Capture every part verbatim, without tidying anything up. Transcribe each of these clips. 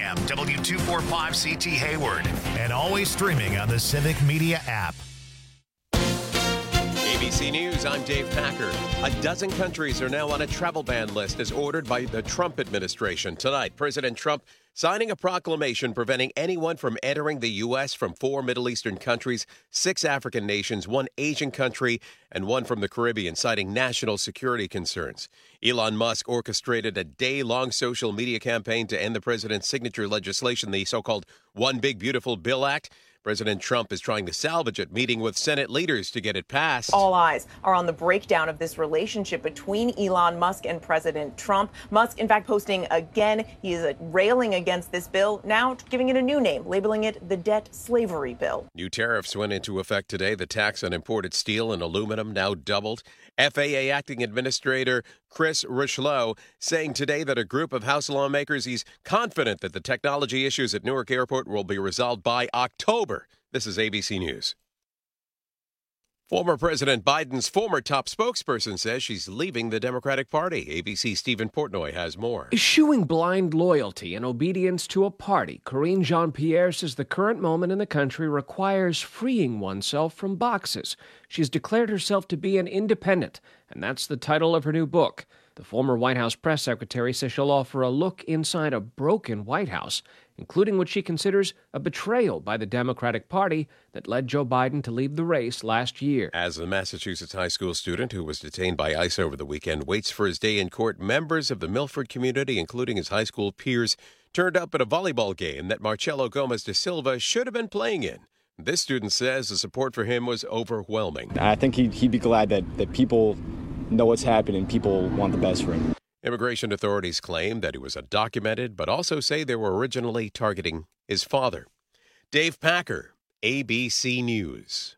a.m. W two forty-five C T Hayward. And always streaming on the Civic Media app. A B C News, I'm Dave Packer. A dozen countries are now on a travel ban list as ordered by the Trump administration. Tonight, President Trump signing a proclamation preventing anyone from entering the U S from four Middle Eastern countries, six African nations, one Asian country, and one from the Caribbean, citing national security concerns. Elon Musk orchestrated a day-long social media campaign to end the president's signature legislation, the so-called One Big Beautiful Bill Act. President Trump is trying to salvage it, meeting with Senate leaders to get it passed. All eyes are on the breakdown of this relationship between Elon Musk and President Trump. Musk, in fact, posting again. He is railing against this bill, now giving it a new name, labeling it the debt slavery bill. New tariffs went into effect today. The tax on imported steel and aluminum now doubled. F A A Acting Administrator Chris Richelieu saying today that a group of House lawmakers, he's confident that the technology issues at Newark Airport will be resolved by October. This is A B C News. Former President Biden's former top spokesperson says she's leaving the Democratic Party. A B C's Stephen Portnoy has more. Eschewing blind loyalty and obedience to a party, Karine Jean-Pierre says the current moment in the country requires freeing oneself from boxes. She's declared herself to be an independent, and that's the title of her new book. The former White House press secretary says she'll offer a look inside a broken White House, including what she considers a betrayal by the Democratic Party that led Joe Biden to leave the race last year. As the Massachusetts high school student who was detained by ICE over the weekend waits for his day in court, members of the Milford community, including his high school peers, turned up at a volleyball game that Marcelo Gomez da Silva should have been playing in. This student says the support for him was overwhelming. I think he'd, he'd be glad that, that people know what's happening. People want the best for him. Immigration authorities claim that he was undocumented, but also say they were originally targeting his father. Dave Packer, A B C News.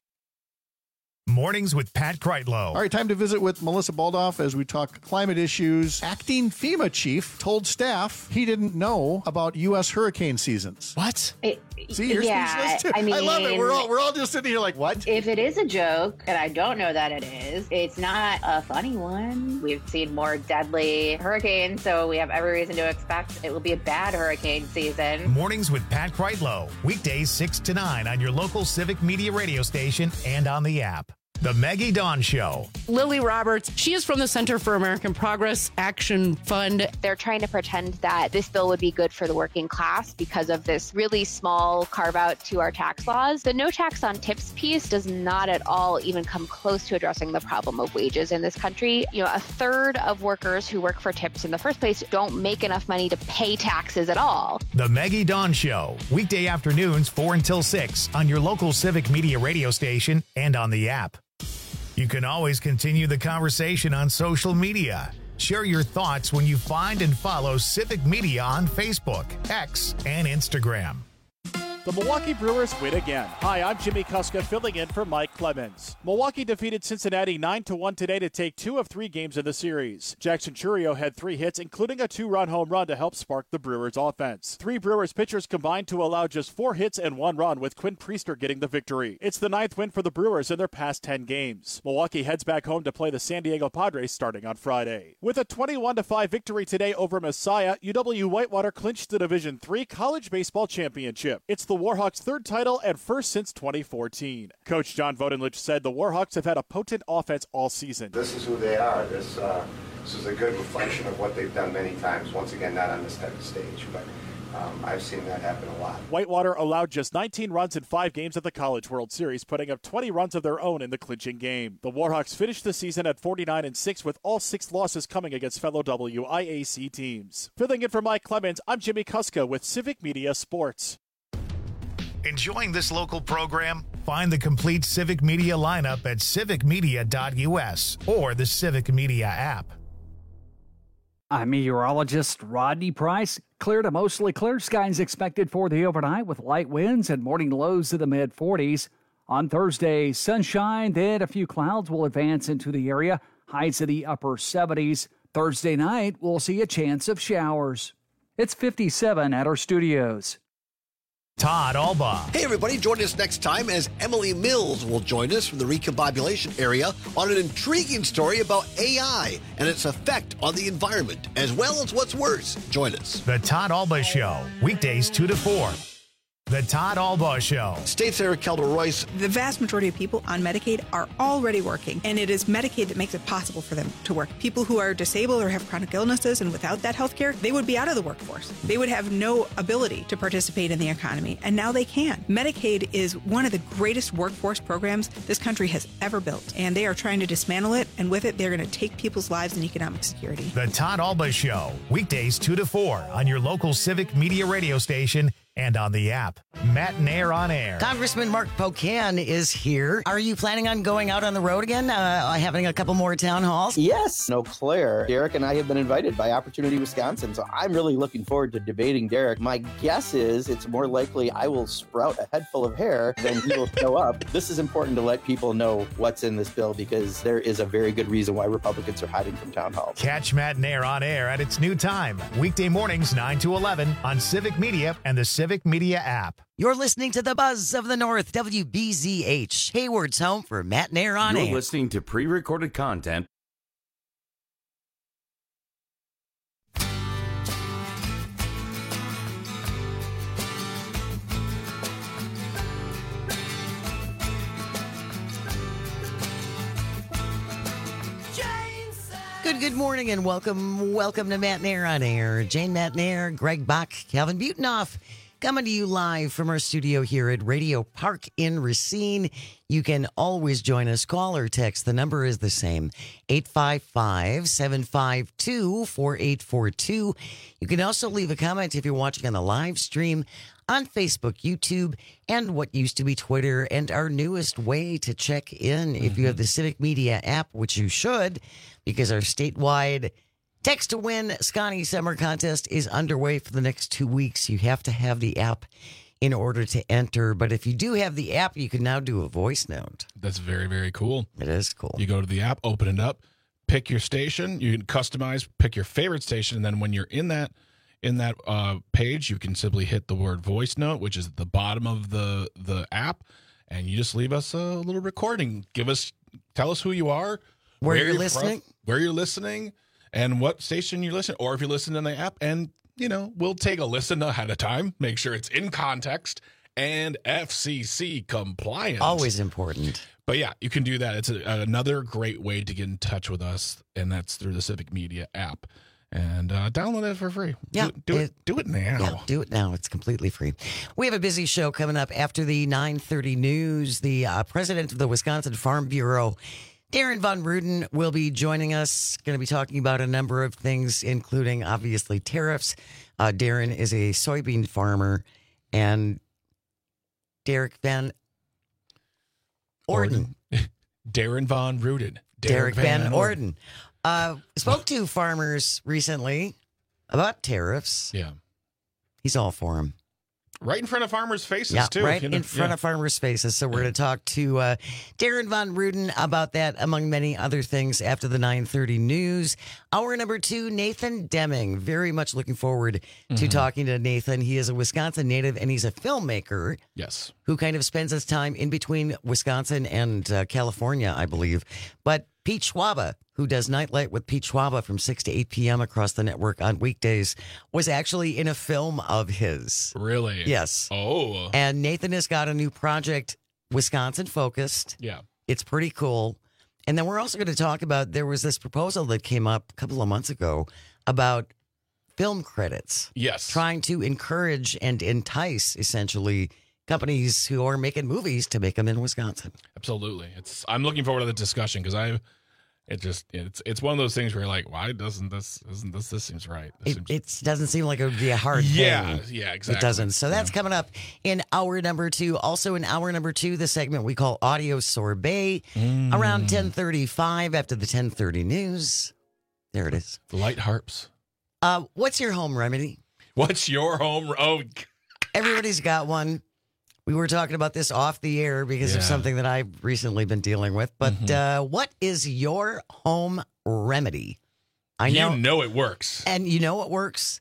Mornings with Pat Kreitlow. All right, time to visit with Melissa Baldoff as we talk climate issues. Acting FEMA chief told staff he didn't know about U S hurricane seasons. What? It, See, you're yeah, speechless too. I mean, I love it. We're all we're all just sitting here like, what? If it is a joke, and I don't know that it is, it's not a funny one. We've seen more deadly hurricanes, so we have every reason to expect it will be a bad hurricane season. Mornings with Pat Kreitlow. Weekdays six to nine on your local Civic Media radio station and on the app. The Maggie Dawn Show. Lily Roberts, she is from the Center for American Progress Action Fund. They're trying to pretend that this bill would be good for the working class because of this really small carve out to our tax laws. The no tax on tips piece does not at all even come close to addressing the problem of wages in this country. You know, a third of workers who work for tips in the first place don't make enough money to pay taxes at all. The Maggie Dawn Show. Weekday afternoons four until six on your local Civic Media radio station and on the app. You can always continue the conversation on social media. Share your thoughts when you find and follow Civic Media on Facebook, X, and Instagram. The Milwaukee Brewers win again. Hi, I'm Jimmy Kuska filling in for Mike Clemens. Milwaukee defeated Cincinnati nine to one today to take two of three games in the series. Jackson Chourio had three hits, including a two-run home run to help spark the Brewers' offense. Three Brewers pitchers combined to allow just four hits and one run, with Quinn Priester getting the victory. It's the ninth win for the Brewers in their past ten games. Milwaukee heads back home to play the San Diego Padres starting on Friday. With a twenty-one to five victory today over Messiah, U W-Whitewater clinched the Division three College Baseball Championship. It's the Warhawks' third title and first since twenty fourteen. Coach John Vodenlich said the Warhawks have had a potent offense all season. This is who they are. This uh, this is a good reflection of what they've done many times. Once again, not on this type of stage, but um, I've seen that happen a lot. Whitewater allowed just nineteen runs in five games at the College World Series, putting up twenty runs of their own in the clinching game. The Warhawks finished the season at forty-nine and six, with all six losses coming against fellow W I A C teams. Filling in for Mike Clemens, I'm Jimmy Kuska with Civic Media Sports. Enjoying this local program? Find the complete Civic Media lineup at civic media dot u s or the Civic Media app. I'm meteorologist Rodney Price. Clear to mostly clear skies expected for the overnight with light winds and morning lows in the mid forties. On Thursday, sunshine, then a few clouds will advance into the area. Highs in the upper seventies. Thursday night, we'll see a chance of showers. It's fifty-seven at our studios. Todd Alba. Hey, everybody, join us next time as Emily Mills will join us from the recombobulation area on an intriguing story about A I and its effect on the environment, as well as what's worse. Join us. The Todd Alba Show, weekdays two to four. The Todd Alba Show. State's Eric Calder-Royce. The vast majority of people on Medicaid are already working, and it is Medicaid that makes it possible for them to work. People who are disabled or have chronic illnesses and without that health care, they would be out of the workforce. They would have no ability to participate in the economy, and now they can. Medicaid is one of the greatest workforce programs this country has ever built, and they are trying to dismantle it, and with it, they're going to take people's lives and economic security. The Todd Alba Show, weekdays two to four on your local Civic Media radio station and on the app. Matt Nair on air. Congressman Mark Pocan is here. Are you planning on going out on the road again, uh, having a couple more town halls? Yes. Eau Claire. Derek and I have been invited by Opportunity Wisconsin, so I'm really looking forward to debating Derek. My guess is it's more likely I will sprout a head full of hair than he will show up. This is important to let people know what's in this bill because there is a very good reason why Republicans are hiding from town halls. Catch Matt Nair on air at its new time, weekday mornings nine to eleven on Civic Media and the Civic Media app. You're listening to the Buzz of the North, W B Z H, Hayward's home for Matt Nair on You're air. listening to pre-recorded content. Good, good morning and welcome, welcome to Matt Nair on air. Jane Matt Nair, Greg Bach, Calvin Butonoff, coming to you live from our studio here at Radio Park in Racine. You can always join us. Call or text. The number is the same, eight five five, seven five two, four eight four two. You can also leave a comment if you're watching on the live stream on Facebook, YouTube, and what used to be Twitter, and our newest way to check in if you have the Civic Media app, which you should, because our statewide Text to Win Scotty Summer Contest is underway for the next two weeks. You have to have the app in order to enter. But if you do have the app, you can now do a voice note. That's very, very cool. It is cool. You go to the app, open it up, pick your station. You can customize, pick your favorite station. And then when you're in that in that uh, page, you can simply hit the word voice note, which is at the bottom of the, the app. And you just leave us a little recording. Give us, tell us who you are. Where, where you're, you're listening. From, where you're listening. And what station you listen, or if you listen in the app, and, you know, we'll take a listen ahead of time, make sure it's in context and F C C compliant. Always important. But yeah, you can do that. It's a, another great way to get in touch with us, and that's through the Civic Media app. And uh, download it for free. Yeah, do, do it, it. Do it now. Yeah, do it now. It's completely free. We have a busy show coming up after the nine thirty news. The uh, president of the Wisconsin Farm Bureau, Darren Von Ruden, will be joining us. Going to be talking about a number of things, including, obviously, tariffs. Uh, Darren is a soybean farmer. And Derek Van Orden. Orden. Darren Von Ruden. Derek, Derek Van, Van Orden. Orden. Uh, spoke to farmers recently about tariffs. Yeah. He's all for them. Right in front of farmers' faces, yeah, too. Right you know? in front yeah. of farmers' faces. So we're going to talk to uh, Darren Von Ruden about that, among many other things, after the nine thirty news. Hour number two, Nathan Deming. Very much looking forward to mm-hmm. talking to Nathan. He is a Wisconsin native, and he's a filmmaker. Yes. Who kind of spends his time in between Wisconsin and uh, California, I believe. But Pete Schwaba, who does Nightlight with Pete Schwaba from six to eight p.m. across the network on weekdays, was actually in a film of his. Really? Yes. Oh. And Nathan has got a new project, Wisconsin-focused. Yeah. It's pretty cool. And then we're also going to talk about, there was this proposal that came up a couple of months ago about film credits. Yes. Trying to encourage and entice, essentially, companies who are making movies to make them in Wisconsin. Absolutely. It's. I'm looking forward to the discussion because I, it just it's it's one of those things where you're like, why doesn't this isn't this this seems right? This It, seems... it doesn't seem like it would be a hard yeah, thing. Yeah, exactly. It doesn't. So that's yeah. coming up in hour number two. Also in hour number two, the segment we call Audio Sorbet, mm. around ten thirty-five after the ten thirty news. There it is. The light harps. Uh, what's your home remedy? What's your home? Oh, everybody's got one. We were talking about this off the air because yeah. of something that I've recently been dealing with. But mm-hmm. uh, what is your home remedy? I know, you know it works. And you know it works.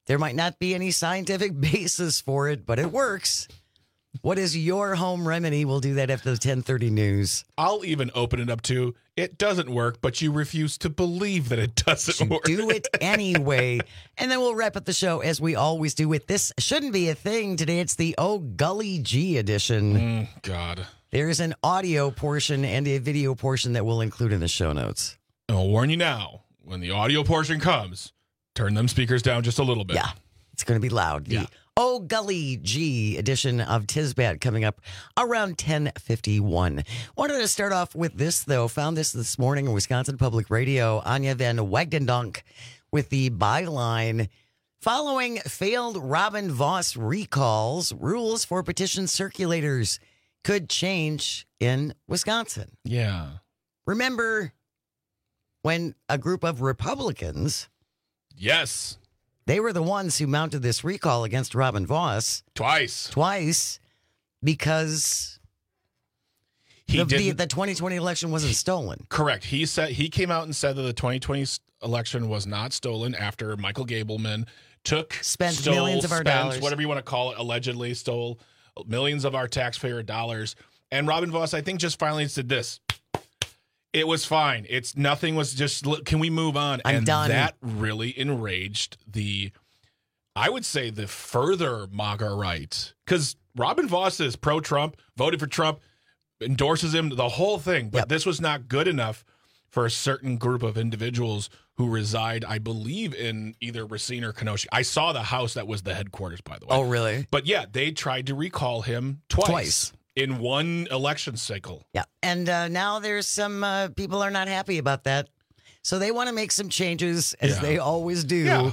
There might not be any scientific basis for it, but it works. What is your home remedy? We'll do that after the ten thirty news. I'll even open it up to, it doesn't work, but you refuse to believe that it doesn't You work. do it anyway. And then we'll wrap up the show as we always do with This Shouldn't Be a Thing. Today it's the Oh Gully G edition. Mm, God. There's an audio portion and a video portion that we'll include in the show notes. And I'll warn you now, when the audio portion comes, turn them speakers down just a little bit. Yeah, it's going to be loud. The Yeah. Oh Gully G edition of Tisbat coming up around ten fifty-one. Wanted to start off with this, though. Found this this morning in Wisconsin Public Radio. Anya Van Wagdendonk with the byline, following failed Robin Vos recalls, rules for petition circulators could change in Wisconsin. Yeah. Remember when a group of Republicans... Yes. They were the ones who mounted this recall against Robin Vos. Twice. Twice. Because He the, the, didn't- the twenty twenty election wasn't stolen. Correct. He said he came out and said that the twenty twenty s- election was not stolen after Michael Gableman took, Spent stole, millions of our spent, dollars. whatever you want to call it, allegedly stole millions of our taxpayer dollars. And Robin Vos, I think, just finally said this. It was fine. It's nothing was just, look, can we move on? I'm and done. That really enraged the, I would say, the further MAGA right. Because Robin Vos is pro-Trump, voted for Trump, endorses him, the whole thing. But Yep. this was not good enough for a certain group of individuals who reside, I believe, in either Racine or Kenosha. I saw the house that was the headquarters, by the way. Oh, really? But yeah, they tried to recall him twice. Twice. In one election cycle. Yeah. And uh, now there's some uh, people are not happy about that. So they want to make some changes, as Yeah. they always do. Yeah.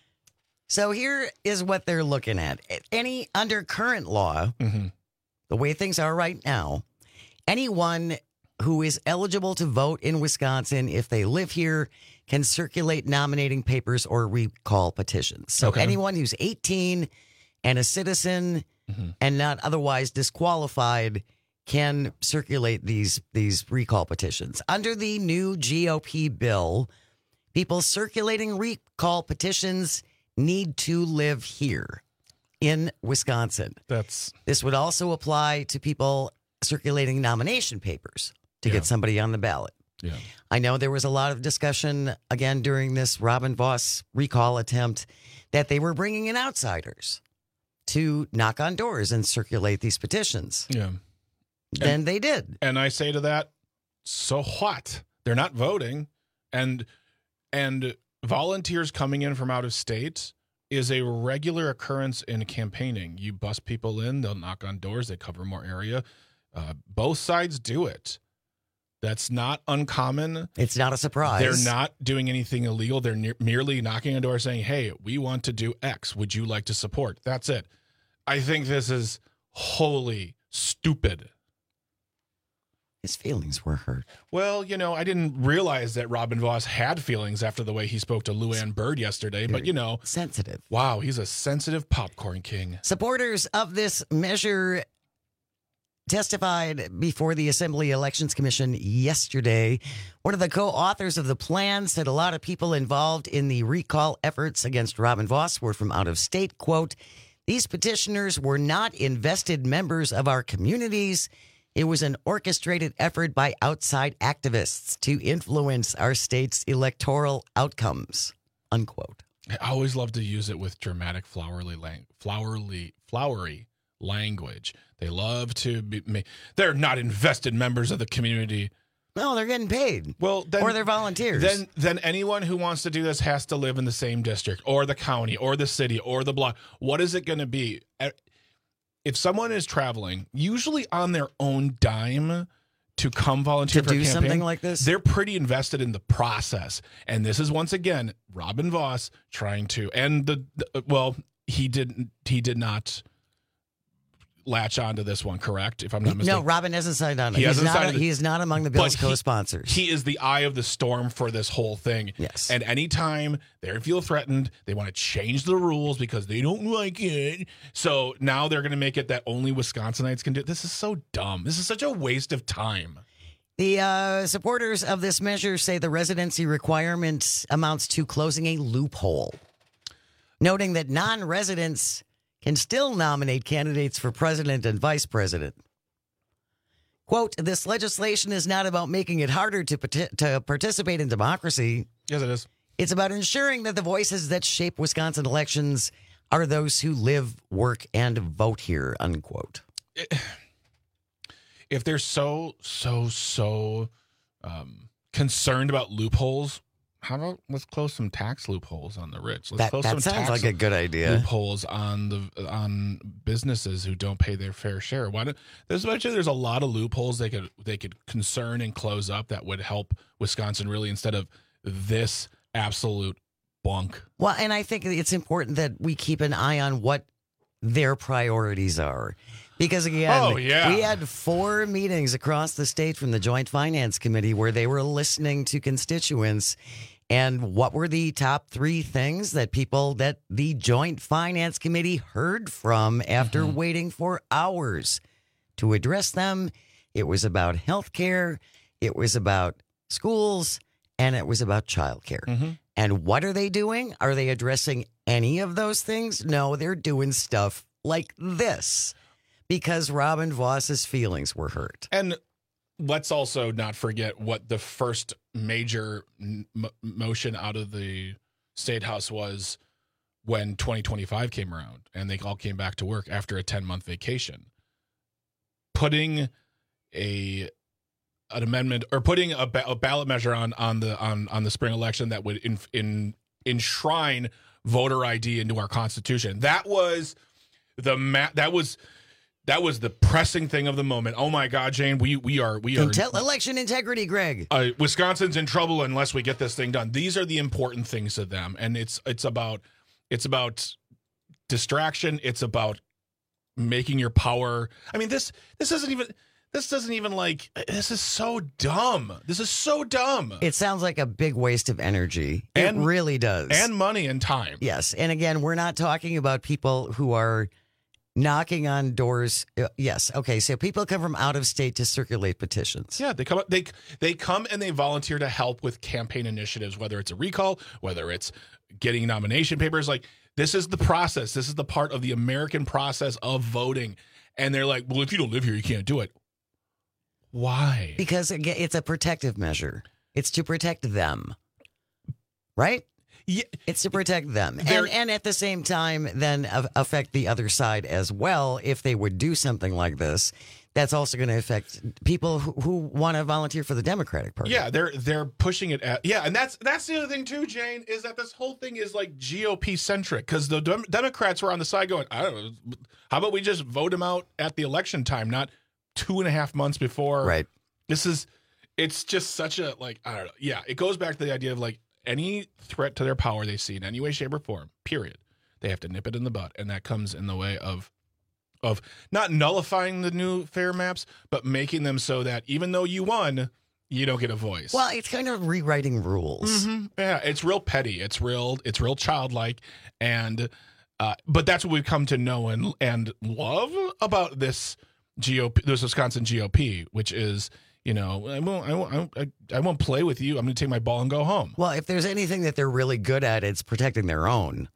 So here is what they're looking at. Any under current law, Mm-hmm. the way things are right now, anyone who is eligible to vote in Wisconsin, if they live here, can circulate nominating papers or recall petitions. So Okay. anyone who's eighteen and a citizen Mm-hmm. and not otherwise disqualified can circulate these these recall petitions. Under the new G O P bill, people circulating recall petitions need to live here in Wisconsin. That's This would also apply to people circulating nomination papers to Yeah. get somebody on the ballot. Yeah. I know there was a lot of discussion, again, during this Robin Vos recall attempt that they were bringing in outsiders to knock on doors and circulate these petitions. Yeah. Then they did. And I say to that, so what? They're not voting. And and volunteers coming in from out of state is a regular occurrence in campaigning. You bus people in, they'll knock on doors, they cover more area. Uh, both sides do it. That's not uncommon. It's not a surprise. They're not doing anything illegal. They're ne- merely knocking on doors saying, hey, we want to do X. Would you like to support? That's it. I think this is wholly stupid. His feelings were hurt. Well, you know, I didn't realize that Robin Vos had feelings after the way he spoke to Luann Byrd yesterday, but you know. Sensitive. Wow, he's a sensitive popcorn king. Supporters of this measure testified before the Assembly Elections Commission yesterday. One of the co-authors of the plan said a lot of people involved in the recall efforts against Robin Vos were from out of state. Quote, these petitioners were not invested members of our communities. It was an orchestrated effort by outside activists to influence our state's electoral outcomes. Unquote. I always love to use it with dramatic, flowery, lang- flowery, flowery language. They love to be. ma- They're not invested members of the community. No, they're getting paid. Well, then, or they're volunteers. Then, then anyone who wants to do this has to live in the same district, or the county, or the city, or the block. What is it going to be? If someone is traveling, usually on their own dime, to come volunteer To for do a campaign, something like this? they're pretty invested in the process. And this is once again Robin Vos trying to, and the, the well, he didn't, he did not latch onto this one, correct? If I'm not mistaken. No, Robin hasn't signed on. He He's hasn't not, signed it. he is not among the bill's But he- co-sponsors. He is the eye of the storm for this whole thing. Yes. And anytime they feel threatened, they want to change the rules because they don't like it. So now they're going to make it that only Wisconsinites can do it. This is so dumb. This is such a waste of time. The uh, supporters of this measure say the residency requirement amounts to closing a loophole. noting that non-residents can still nominate candidates for president and vice president. Quote, this legislation is not about making it harder to, to participate in democracy. Yes, it is. It's about ensuring that the voices that shape Wisconsin elections are those who live, work, and vote here, unquote. If they're so, so, so um, concerned about loopholes, how about let's close some tax loopholes on the rich? Let's That, close that some sounds tax like a good idea. loopholes on the on businesses who don't pay their fair share. Why don't there's actually there's a lot of loopholes they could they could concern and close up that would help Wisconsin really instead of this absolute bunk. Well, and I think it's important that we keep an eye on what their priorities are. Because again, Oh, yeah. we had four meetings across the state from the Joint Finance Committee where they were listening to constituents. And what were the top three things that people that the Joint Finance Committee heard from after Mm-hmm. waiting for hours to address them? It was about health care, it was about schools, and it was about childcare. Mm-hmm. And what are they doing? Are they addressing any of those things? No, they're doing stuff like this because Robin Voss's feelings were hurt. And let's also not forget what the first major m- motion out of the State House was when twenty twenty-five came around and they all came back to work after a ten-month vacation. Putting a an amendment or putting a, ba- a ballot measure on on the on, on the spring election that would in, in enshrine voter I D into our Constitution. That was the ma- that was That was the pressing thing of the moment. Oh my God, Jane, we we are we are Intel- election integrity, Greg. Uh, Wisconsin's in trouble unless we get this thing done. These are the important things to them, and it's it's about it's about distraction. It's about making your power. I mean this this isn't even this doesn't even like this is so dumb. This is so dumb. It sounds like a big waste of energy. And- it really does, and money and time. Yes, and again, we're not talking about people who are knocking on doors. Uh, yes. Okay. So people come from out of state to circulate petitions. Yeah, they come they they come and they volunteer to help with campaign initiatives, whether it's a recall, whether it's getting nomination papers. Like this is the process. This is the part of the American process of voting. And they're like, well, if you don't live here, you can't do it. Why? Because again, it's a protective measure. It's to protect them. Right? Yeah, it's to protect them, and, and at the same time, then uh, affect the other side as well. If they would do something like this, that's also going to affect people who, who want to volunteer for the Democratic Party. Yeah, they're they're pushing it at yeah, and that's that's the other thing too, Jane, is that this whole thing is like G O P centric because the Dem- Democrats were on the side going, I don't know, how about we just vote them out at the election time, not two and a half months before. Right. This is, it's just such a like I don't know. Yeah, it goes back to the idea of like. Any threat to their power they see in any way, shape, or form, period, they have to nip it in the bud. And that comes in the way of of not nullifying the new fair maps, but making them so that even though you won, you don't get a voice. Well, it's kind of rewriting rules. Mm-hmm. Yeah, it's real petty. It's real, it's real childlike. And uh, but that's what we've come to know and and love about this G O P, this Wisconsin G O P, which is you know, I won't, I won't, I, I won't play with you. I'm going to take my ball and go home. Well, if there's anything that they're really good at, it's protecting their own.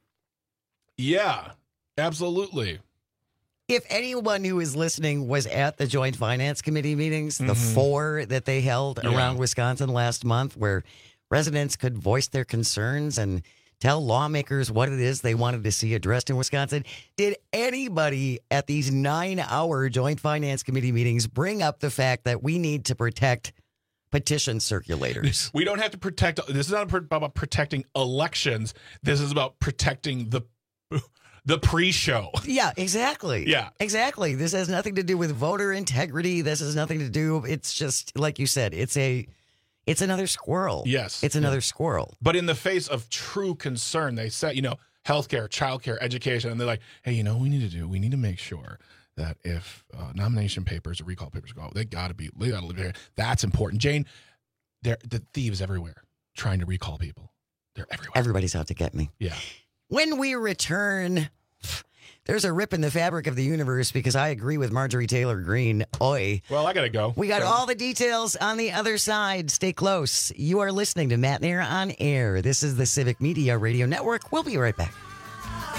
Yeah, absolutely. If anyone who is listening was at the Joint Finance Committee meetings, mm-hmm. the four that they held yeah. around Wisconsin last month, where residents could voice their concerns and tell lawmakers what it is they wanted to see addressed in Wisconsin. Did anybody at these nine-hour Joint Finance Committee meetings bring up the fact that we need to protect petition circulators? We don't have to protect. This is not about protecting elections. This is about protecting the the pre-show. Yeah, exactly. Yeah, exactly. This has nothing to do with voter integrity. This has nothing to do. It's just like you said. It's a. It's another squirrel. Yes. It's another yeah. squirrel. But in the face of true concern, they said, you know, healthcare, childcare, education, and they're like, hey, you know what we need to do? We need to make sure that if uh, nomination papers or recall papers go out, they got to be, they got to live here. That's important. Jane, they're the thieves everywhere trying to recall people. They're everywhere. Everybody's out to get me. Yeah. When we return, there's a rip in the fabric of the universe because I agree with Marjorie Taylor Greene. Oi. Well, I got to go. We got so. all the details on the other side. Stay close. You are listening to Matt Nair on Air. This is the Civic Media Radio Network. We'll be right back.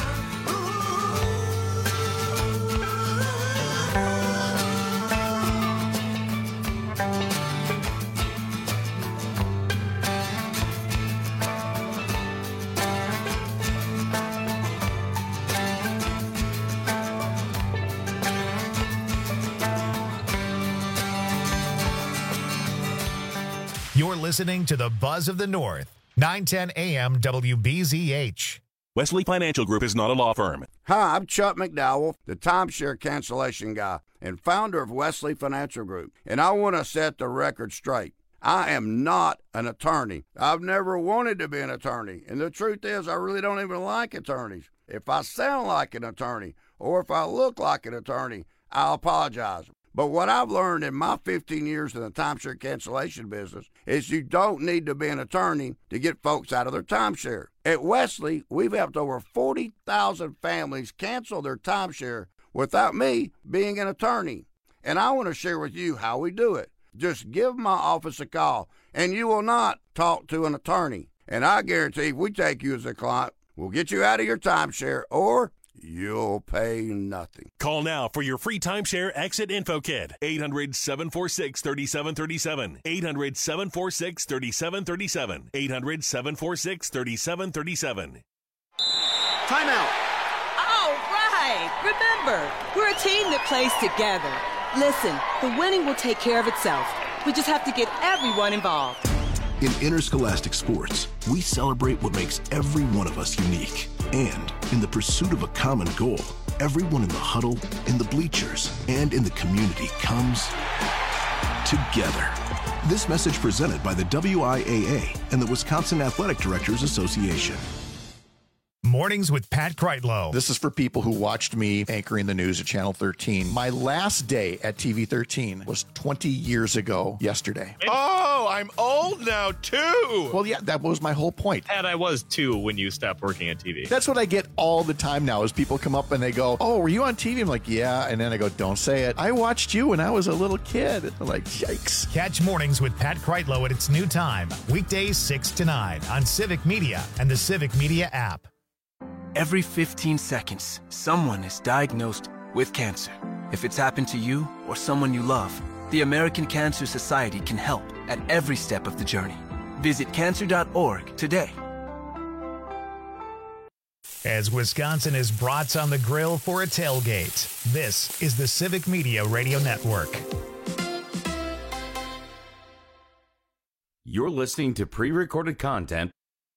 You're listening to the Buzz of the North, nine ten A M W B Z H. Wesley Financial Group is not a law firm. Hi, I'm Chuck McDowell, the timeshare cancellation guy and founder of Wesley Financial Group, and I want to set the record straight. I am not an attorney. I've never wanted to be an attorney, and the truth is I really don't even like attorneys. If I sound like an attorney or if I look like an attorney, I'll apologize. But what I've learned in my fifteen years in the timeshare cancellation business is you don't need to be an attorney to get folks out of their timeshare. At Wesley, we've helped over forty thousand families cancel their timeshare without me being an attorney. And I want to share with you how we do it. Just give my office a call, and you will not talk to an attorney. And I guarantee if we take you as a client, we'll get you out of your timeshare, or you'll pay nothing. Call now for your free timeshare exit info kit. eight hundred, seven four six, three seven three seven. eight hundred, seven four six, three seven three seven. eight hundred, seven four six, three seven three seven. Timeout. All right. Remember, we're a team that plays together. Listen, the winning will take care of itself. We just have to get everyone involved. In interscholastic sports, we celebrate what makes every one of us unique. And in the pursuit of a common goal, everyone in the huddle, in the bleachers, and in the community comes together. This message presented by the W I A A and the Wisconsin Athletic Directors Association. Mornings with Pat Kreitlow. This is for people who watched me anchoring the news at Channel thirteen. My last day at T V thirteen was twenty years ago yesterday. Oh, I'm old now, too. Well, yeah, that was my whole point. And I was, too, when you stopped working at T V. That's what I get all the time now is people come up and they go, oh, were you on T V? I'm like, yeah. And then I go, don't say it. I watched you when I was a little kid. They're like, yikes. Catch Mornings with Pat Kreitlow at its new time, weekdays six to nine on Civic Media and the Civic Media app. Every fifteen seconds, someone is diagnosed with cancer. If it's happened to you or someone you love, the American Cancer Society can help at every step of the journey. Visit cancer dot org today. As Wisconsin is brats on the grill for a tailgate, this is the Civic Media Radio Network. You're listening to pre-recorded content.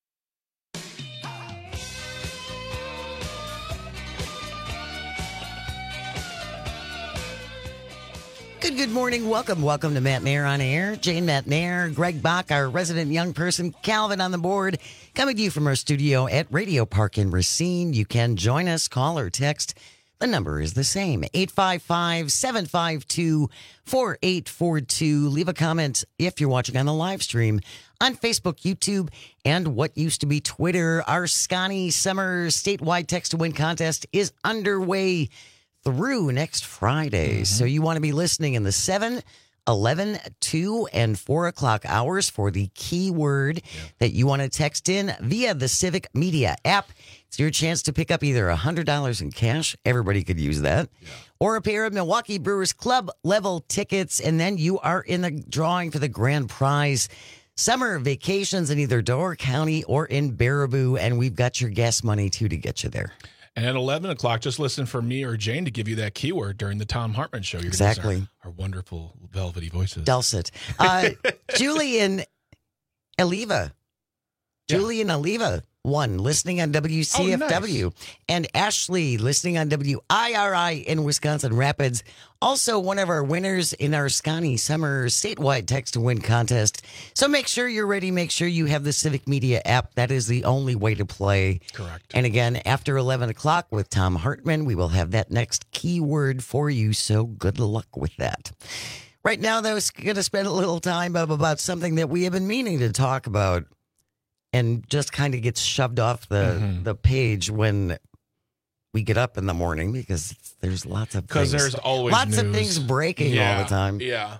Good, good morning. Welcome. Welcome to Matt Nair on Air. Jane Matt Nair, Greg Bach, our resident young person, Calvin on the board, coming to you from our studio at Radio Park in Racine. You can join us, call or text. The number is the same, eight five five, seven five two, four eight four two. Leave a comment if you're watching on the live stream on Facebook, YouTube, and what used to be Twitter. Our Scotty Summer statewide text to win contest is underway through next Friday. Mm-hmm. So you want to be listening in the seven, eleven, two, and four o'clock hours for the keyword yeah. that you want to text in via the Civic Media app. It's your chance to pick up either one hundred dollars in cash. Everybody could use that. Yeah. Or a pair of Milwaukee Brewers Club level tickets. And then you are in the drawing for the grand prize. Summer vacations in either Door County or in Baraboo. And we've got your gas money, too, to get you there. And at eleven o'clock, just listen for me or Jane to give you that keyword during the Tom Hartman show. You're exactly. Our, our wonderful velvety voices. Dulcet. Uh, Julian Oliva. Yeah. Julian Oliva. One, listening on W C F W. Oh, nice. And Ashley, listening on W I R I in Wisconsin Rapids. Also one of our winners in our Scotty Summer statewide text to win contest. So make sure you're ready. Make sure you have the Civic Media app. That is the only way to play. Correct. And again, after eleven o'clock with Tom Hartman, we will have that next keyword for you. So good luck with that. Right now, though, we're going to spend a little time about something that we have been meaning to talk about. And just kind of gets shoved off the, mm-hmm. the page when we get up in the morning because there's lots of because there's always lots news. of things breaking yeah, all the time. Yeah.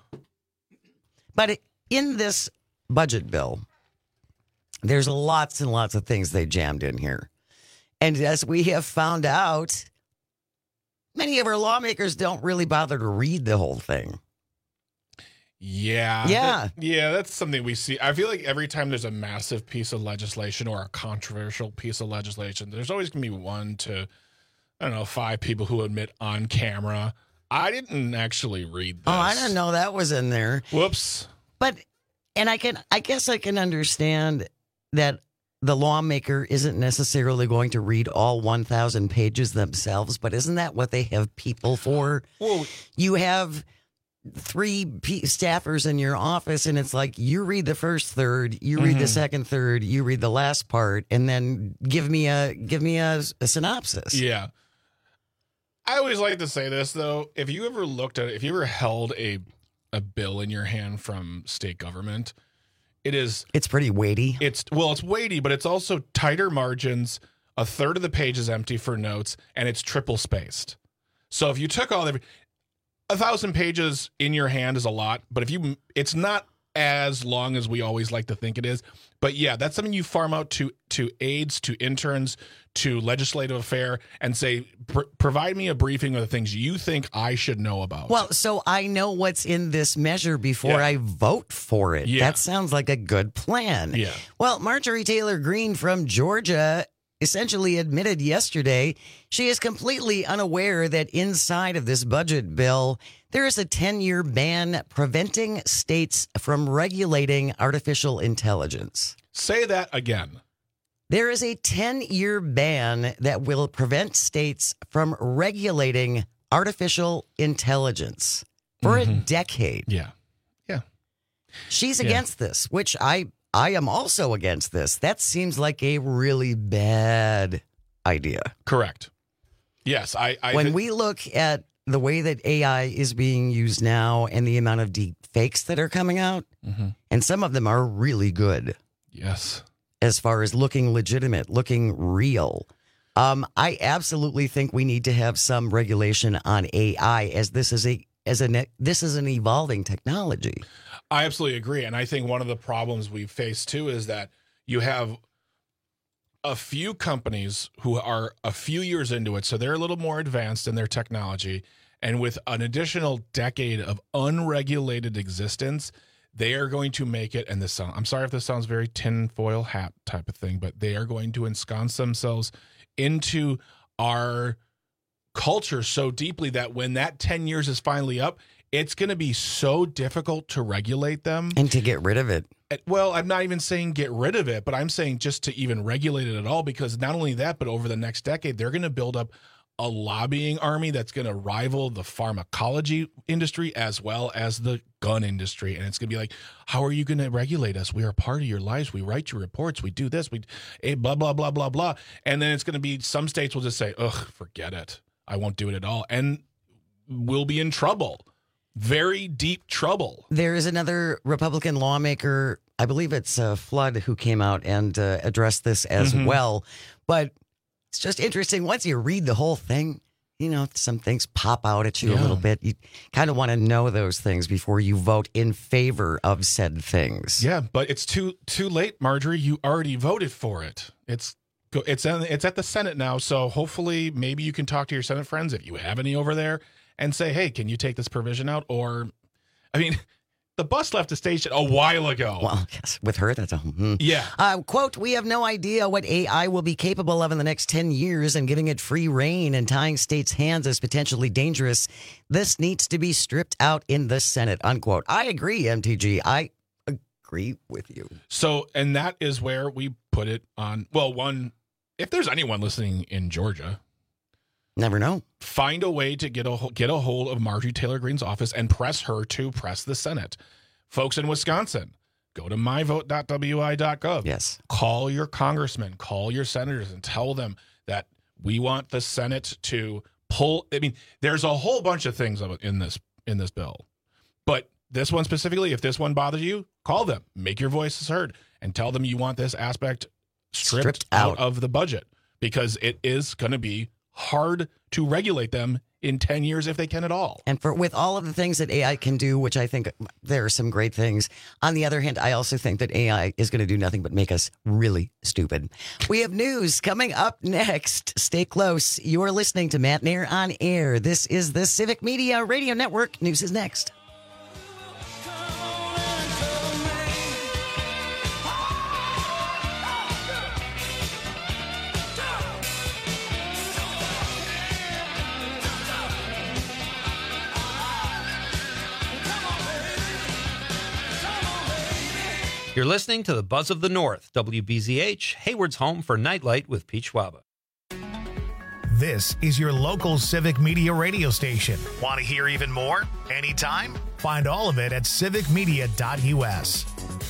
But in this budget bill, there's lots and lots of things they jammed in here. And as we have found out, many of our lawmakers don't really bother to read the whole thing. Yeah. Yeah. That, yeah, that's something we see. I feel like every time there's a massive piece of legislation or a controversial piece of legislation, there's always going to be one to, I don't know, five people who admit on camera, I didn't actually read this. Oh, I didn't know that was in there. Whoops. But And I can, I guess I can understand that the lawmaker isn't necessarily going to read all one thousand pages themselves, but isn't that what they have people for? Well, you have three P- staffers in your office, and it's like you read the first third, you read Mhm. the second third, you read the last part, and then give me a give me a, a synopsis. Yeah. I always like to say this, though. If you ever looked at it, if you ever held a a bill in your hand from state government, it is... It's pretty weighty. It's Well, it's weighty, but it's also tighter margins. A third of the page is empty for notes, and it's triple spaced. So if you took all the... A thousand pages in your hand is a lot, but if you... It's not as long as we always like to think it is. But yeah, that's something you farm out to to aides, to interns, to legislative affair, and say, pr- provide me a briefing of the things you think I should know about. Well, so I know what's in this measure before Yeah. I vote for it. Yeah. That sounds like a good plan. Yeah. Well, Marjorie Taylor Greene from Georgia essentially admitted yesterday she is completely unaware that inside of this budget bill, there is a ten-year ban preventing states from regulating artificial intelligence. Say that again. There is a ten-year ban that will prevent states from regulating artificial intelligence for a decade. Yeah. Yeah. She's Yeah. against this, which I I am also against this. That seems like a really bad idea. Correct. Yes, I. I when thi- we look at the way that A I is being used now and the amount of deep fakes that are coming out, Mhm. and some of them are really good. Yes. As far as looking legitimate, looking real. Um, I absolutely think we need to have some regulation on A I, as this is a as a this is an evolving technology. I absolutely agree. And I think one of the problems we face too is that you have a few companies who are a few years into it, so they're a little more advanced in their technology. And with an additional decade of unregulated existence, they are going to make it, and this sound, I'm sorry if this sounds very tinfoil hat type of thing, but they are going to ensconce themselves into our culture so deeply that when that ten years is finally up, it's going to be so difficult to regulate them. And to get rid of it. Well, I'm not even saying get rid of it, but I'm saying just to even regulate it at all, because not only that, but over the next decade, they're going to build up a lobbying army that's going to rival the pharmacology industry as well as the gun industry. And it's going to be like, how are you going to regulate us? We are part of your lives. We write your reports. We do this. We eh, blah, blah, blah, blah, blah. And then it's going to be some states will just say, ugh, forget it. I won't do it at all. And we'll be in trouble. Very deep trouble. There is another Republican lawmaker, I believe it's uh, Flood, who came out and uh, addressed this as Mhm. well. But it's just interesting. Once you read the whole thing, you know, some things pop out at you a Yeah. little bit. You kind of want to know those things before you vote in favor of said things. Yeah, but it's too too late, Marjorie. You already voted for it. It's go- it's in, it's at the Senate now, so hopefully maybe you can talk to your Senate friends if you have any over there and say, hey, can you take this provision out? Or, I mean, the bus left the station a while ago. Well, yes, with her, that's a hmm. Yeah. Uh, quote, we have no idea what A I will be capable of in the next ten years, and giving it free reign and tying states' hands is potentially dangerous. This needs to be stripped out in the Senate, unquote. I agree, M T G. I agree with you. So, and that is where we put it on. Well, one, if there's anyone listening in Georgia, never know. Find a way to get a get a hold of Marjorie Taylor Greene's office and press her to press the Senate. Folks in Wisconsin, go to my vote dot w i dot gov. Yes. Call your congressmen, call your senators, and tell them that we want the Senate to pull. I mean, there's a whole bunch of things in this in this bill, but this one specifically, if this one bothers you, call them, make your voices heard, and tell them you want this aspect stripped, Stripped out. out. of the budget, because it is going to be hard to regulate them in ten years if they can at all. And for with all of the things that A I can do, which I think there are some great things. On the other hand, I also think that A I is going to do nothing but make us really stupid. We have news coming up next. Stay close. You are listening to Matt Nair on Air. This is the Civic Media Radio Network. News is next. You're listening to the Buzz of the North, W B Z H, Hayward's home for Nightlight with Pete Schwaba. This is your local Civic Media radio station. Want to hear even more? Anytime? Find all of it at civic media dot U S.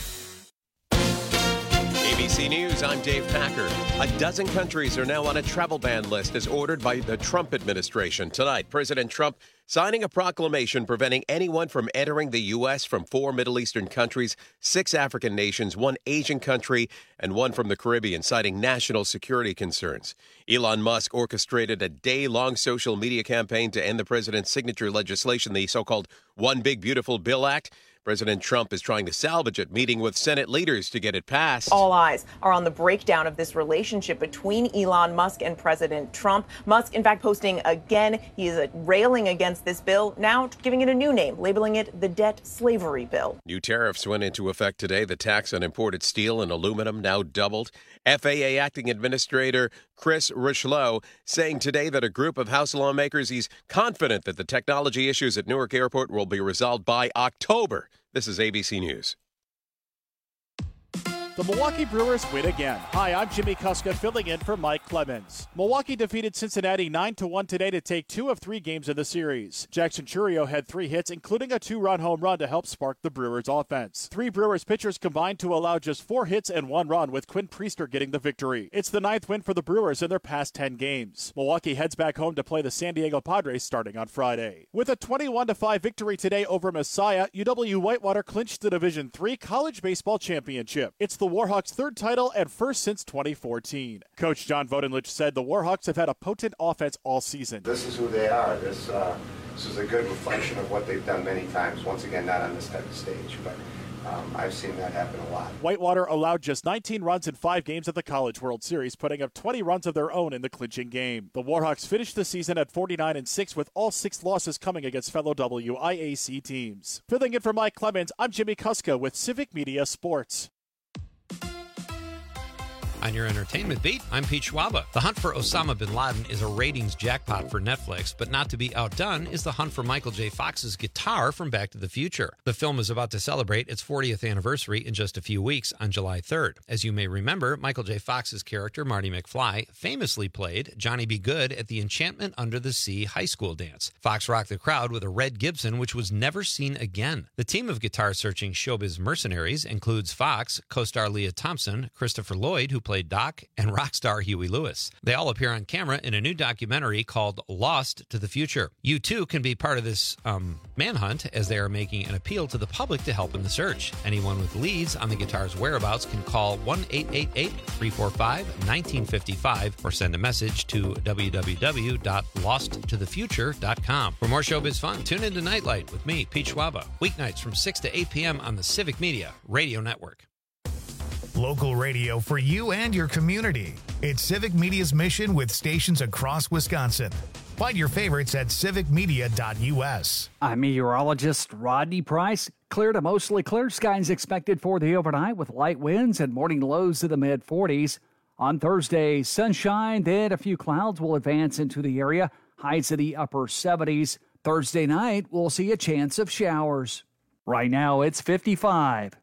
A B C News, I'm Dave Packer. A dozen countries are now on a travel ban list as ordered by the Trump administration. Tonight, President Trump signing a proclamation preventing anyone from entering the U S from four Middle Eastern countries, six African nations, one Asian country, and one from the Caribbean, citing national security concerns. Elon Musk orchestrated a day-long social media campaign to end the president's signature legislation, the so-called One Big Beautiful Bill Act. President Trump is trying to salvage it, meeting with Senate leaders to get it passed. All eyes are on the breakdown of this relationship between Elon Musk and President Trump. Musk, in fact, posting again. He is railing against this bill, now giving it a new name, labeling it the debt slavery bill. New tariffs went into effect today. The tax on imported steel and aluminum now doubled. F A A Acting Administrator Chris Richelieu saying today that a group of House lawmakers, he's confident that the technology issues at Newark Airport will be resolved by October. This is A B C News. The Milwaukee Brewers win again. Hi, I'm Jimmy Kuska, filling in for Mike Clemens. Milwaukee defeated Cincinnati nine to one today to take two of three games in the series. Jackson Chourio had three hits, including a two-run home run to help spark the Brewers' offense. Three Brewers pitchers combined to allow just four hits and one run, with Quinn Priester getting the victory. It's the ninth win for the Brewers in their past ten games. Milwaukee heads back home to play the San Diego Padres starting on Friday. With a twenty-one to five victory today over Messiah, U W-Whitewater clinched the Division three College Baseball Championship. It's the Warhawks' third title and first since twenty fourteen. Coach John Vodenlich said the Warhawks have had a potent offense all season. This is who they are. This uh, this is a good reflection of what they've done many times. Once again, not on this type of stage, but um, I've seen that happen a lot. Whitewater allowed just nineteen runs in five games at the College World Series, putting up twenty runs of their own in the clinching game. The Warhawks finished the season at forty-nine and six, with all six losses coming against fellow W I A C teams. Filling in for Mike Clemens, I'm Jimmy Kuska with Civic Media Sports. On your entertainment beat, I'm Pete Schwaba. The hunt for Osama bin Laden is a ratings jackpot for Netflix, but not to be outdone is the hunt for Michael J. Fox's guitar from Back to the Future. The film is about to celebrate its fortieth anniversary in just a few weeks on July third. As you may remember, Michael J. Fox's character, Marty McFly, famously played Johnny B. Good at the Enchantment Under the Sea high school dance. Fox rocked the crowd with a red Gibson, which was never seen again. The team of guitar-searching showbiz mercenaries includes Fox, co-star Leah Thompson, Christopher Lloyd, who played Doc, and rock star Huey Lewis. They all appear on camera in a new documentary called Lost to the Future. You too can be part of this um, manhunt, as they are making an appeal to the public to help in the search. Anyone with leads on the guitar's whereabouts can call one eight eight eight, three four five, one nine five five or send a message to w w w dot lost to the future dot com. For more showbiz fun, tune into Nightlight with me, Pete Schwaba, weeknights from six to eight p.m. on the Civic Media Radio Network. Local radio for you and your community. It's Civic Media's mission with stations across Wisconsin. Find your favorites at civic media dot U S. I'm meteorologist Rodney Price. Clear to mostly clear skies expected for the overnight with light winds and morning lows to the mid forties. On Thursday, sunshine, then a few clouds will advance into the area. Highs to the upper seventies. Thursday night, we'll see a chance of showers. Right now, it's fifty-five.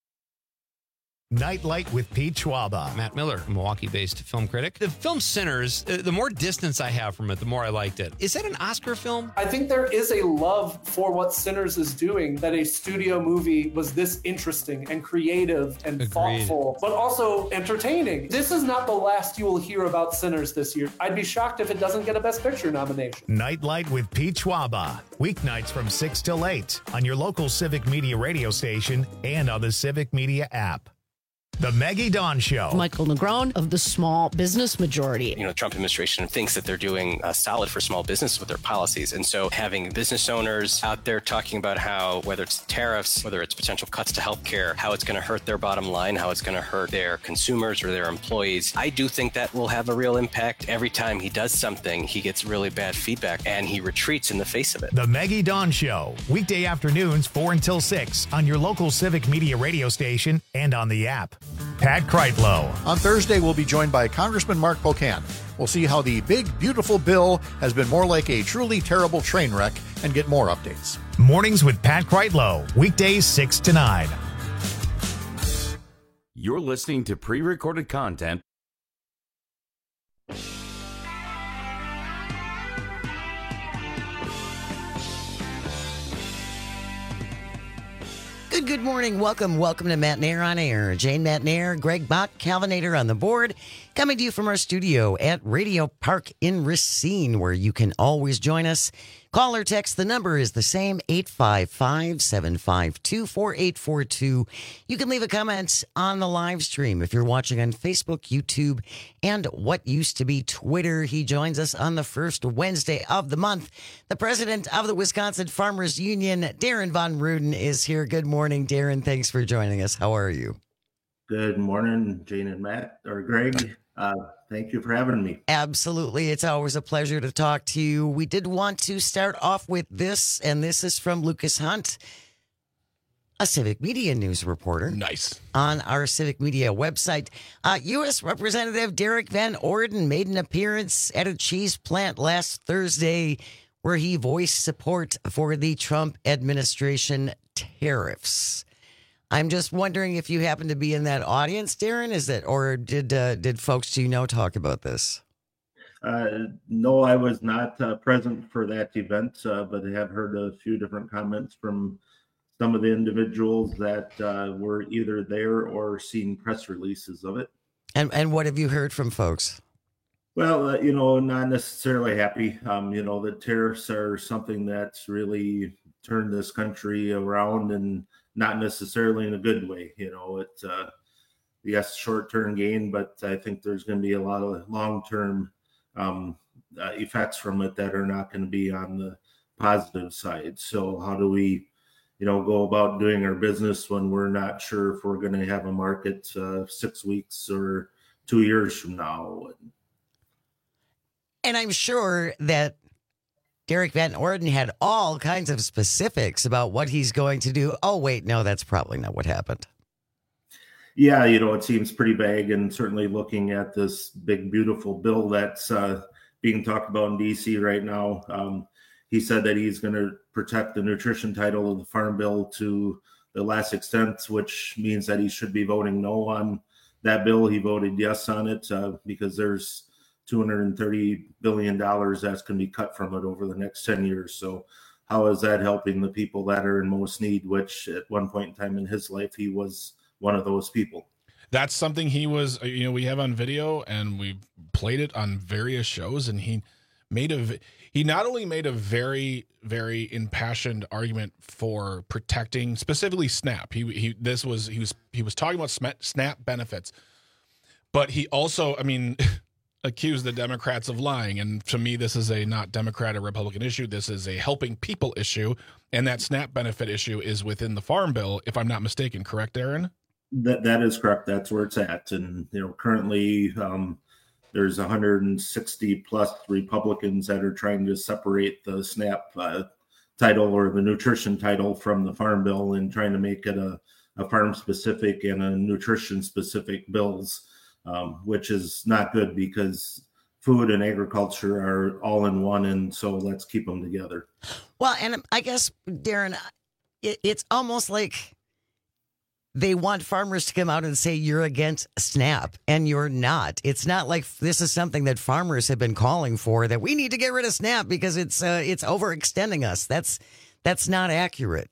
Nightlight with Pete Schwaba. Matt Miller, a Milwaukee-based film critic. The film Sinners, uh, the more distance I have from it, the more I liked it. Is that an Oscar film? I think there is a love for what Sinners is doing, that a studio movie was this interesting and creative and Agreed. thoughtful, but also entertaining. This is not the last you will hear about Sinners this year. I'd be shocked if it doesn't get a Best Picture nomination. Nightlight with Pete Schwaba. Weeknights from six till eight on your local Civic Media radio station and on the Civic Media app. The Maggie Dawn Show. Michael Negron of the Small Business Majority. You know, the Trump administration thinks that they're doing uh, solid for small business with their policies. And so having business owners out there talking about how, whether it's tariffs, whether it's potential cuts to healthcare, how it's going to hurt their bottom line, how it's going to hurt their consumers or their employees, I do think that will have a real impact. Every time he does something, he gets really bad feedback and he retreats in the face of it. The Maggie Dawn Show. Weekday afternoons, four until six on your local Civic Media radio station and on the app. Pat Kreitlow. On Thursday, we'll be joined by Congressman Mark Pocan. We'll see how the big, beautiful bill has been more like a truly terrible train wreck and get more updates. Mornings with Pat Kreitlow. Weekdays six to nine. You're listening to pre-recorded content. Good, good morning. Welcome, welcome to Matt Nair on Air. Jane Matt Nair, Greg Bach, Calvinator on the board, coming to you from our studio at Radio Park in Racine, where you can always join us. Call or text. The number is the same, eight five five, seven five two, four eight four two. You can leave a comment on the live stream if you're watching on Facebook, YouTube, and what used to be Twitter. He joins us on the first Wednesday of the month. The president of the Wisconsin Farmers Union, Darren Von Ruden, is here. Good morning, Darren. Thanks for joining us. How are you? Good morning, Jane and Matt, or Greg. Uh, thank you for having me. Absolutely. It's always a pleasure to talk to you. We did want to start off with this, and this is from Lucas Hunt, a Civic Media News reporter. Nice. On our Civic Media website. Uh, U S Representative Derek Van Orden made an appearance at a cheese plant last Thursday where he voiced support for the Trump administration tariffs. I'm just wondering if you happen to be in that audience, Darren. Is it, or did uh, did folks you know talk about this? Uh, no, I was not uh, present for that event, uh, but I have heard a few different comments from some of the individuals that uh, were either there or seen press releases of it. And and what have you heard from folks? Well, uh, you know, not necessarily happy. Um, you know, the tariffs are something that's really turned this country around, and not necessarily in a good way. You know, it's uh, yes, short-term gain, but I think there's going to be a lot of long-term um, uh, effects from it that are not going to be on the positive side. So how do we, you know, go about doing our business when we're not sure if we're going to have a market uh, six weeks or two years from now? And I'm sure that Derek Van Orden had all kinds of specifics about what he's going to do. Oh, wait, no, that's probably not what happened. Yeah, you know, it seems pretty vague, and certainly looking at this big, beautiful bill that's uh, being talked about in D C right now. Um, he said that he's going to protect the nutrition title of the Farm Bill to the last extent, which means that he should be voting no on that bill. He voted yes on it uh, because there's two hundred thirty billion dollars that's going to be cut from it over the next ten years. So how is that helping the people that are in most need, which at one point in time in his life, he was one of those people. That's something he was, you know, we have on video and we played it on various shows, and he made a, he not only made a very, very impassioned argument for protecting specifically SNAP. He, he, this was, he was, he was talking about SNAP benefits, but he also, I mean, accuse the Democrats of lying. And to me, this is a not Democrat or Republican issue. This is a helping people issue. And that SNAP benefit issue is within the Farm Bill, if I'm not mistaken. Correct, Aaron? That That is correct. That's where it's at. And, you know, currently um, there's one hundred sixty plus Republicans that are trying to separate the SNAP uh, title or the nutrition title from the Farm Bill and trying to make it a, a farm specific and a nutrition specific bills. Um, which is not good because food and agriculture are all in one, and so let's keep them together. Well, and I guess, Darren, it, it's almost like they want farmers to come out and say you're against SNAP, and you're not. It's not like this is something that farmers have been calling for, that we need to get rid of SNAP because it's uh, it's overextending us. That's that's not accurate.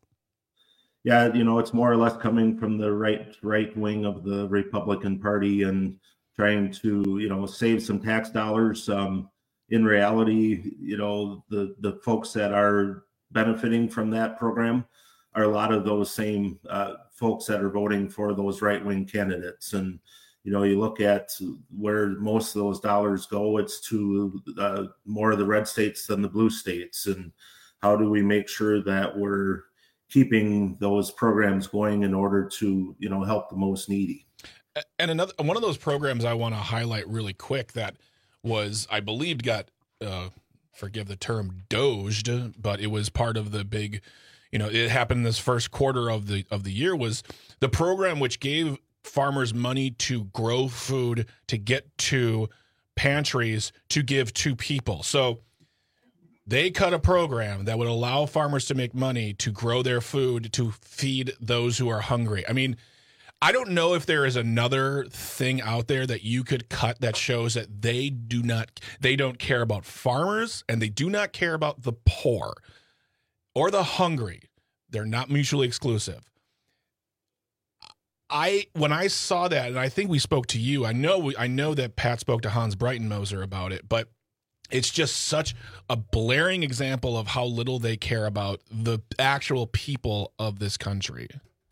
Yeah, you know, it's more or less coming from the right right wing of the Republican Party and trying to, you know, save some tax dollars. Um, in reality, you know, the the folks that are benefiting from that program are a lot of those same uh, folks that are voting for those right wing candidates. And, you know, you look at where most of those dollars go, it's to uh, more of the red states than the blue states. And how do we make sure that we're keeping those programs going in order to, you know, help the most needy? And another one of those programs I want to highlight really quick that was, I believe, got uh, forgive the term, doged, but it was part of the big, you know, it happened this first quarter of the of the year, was the program which gave farmers money to grow food to get to pantries to give to people. So they cut a program that would allow farmers to make money to grow their food to feed those who are hungry. I mean, I don't know if there is another thing out there that you could cut that shows that they do not, they don't care about farmers and they do not care about the poor or the hungry. They're not mutually exclusive. I when I saw that, and I think we spoke to you. I know I know that Pat spoke to Hans Breitenmoser about it, but it's just such a blaring example of how little they care about the actual people of this country.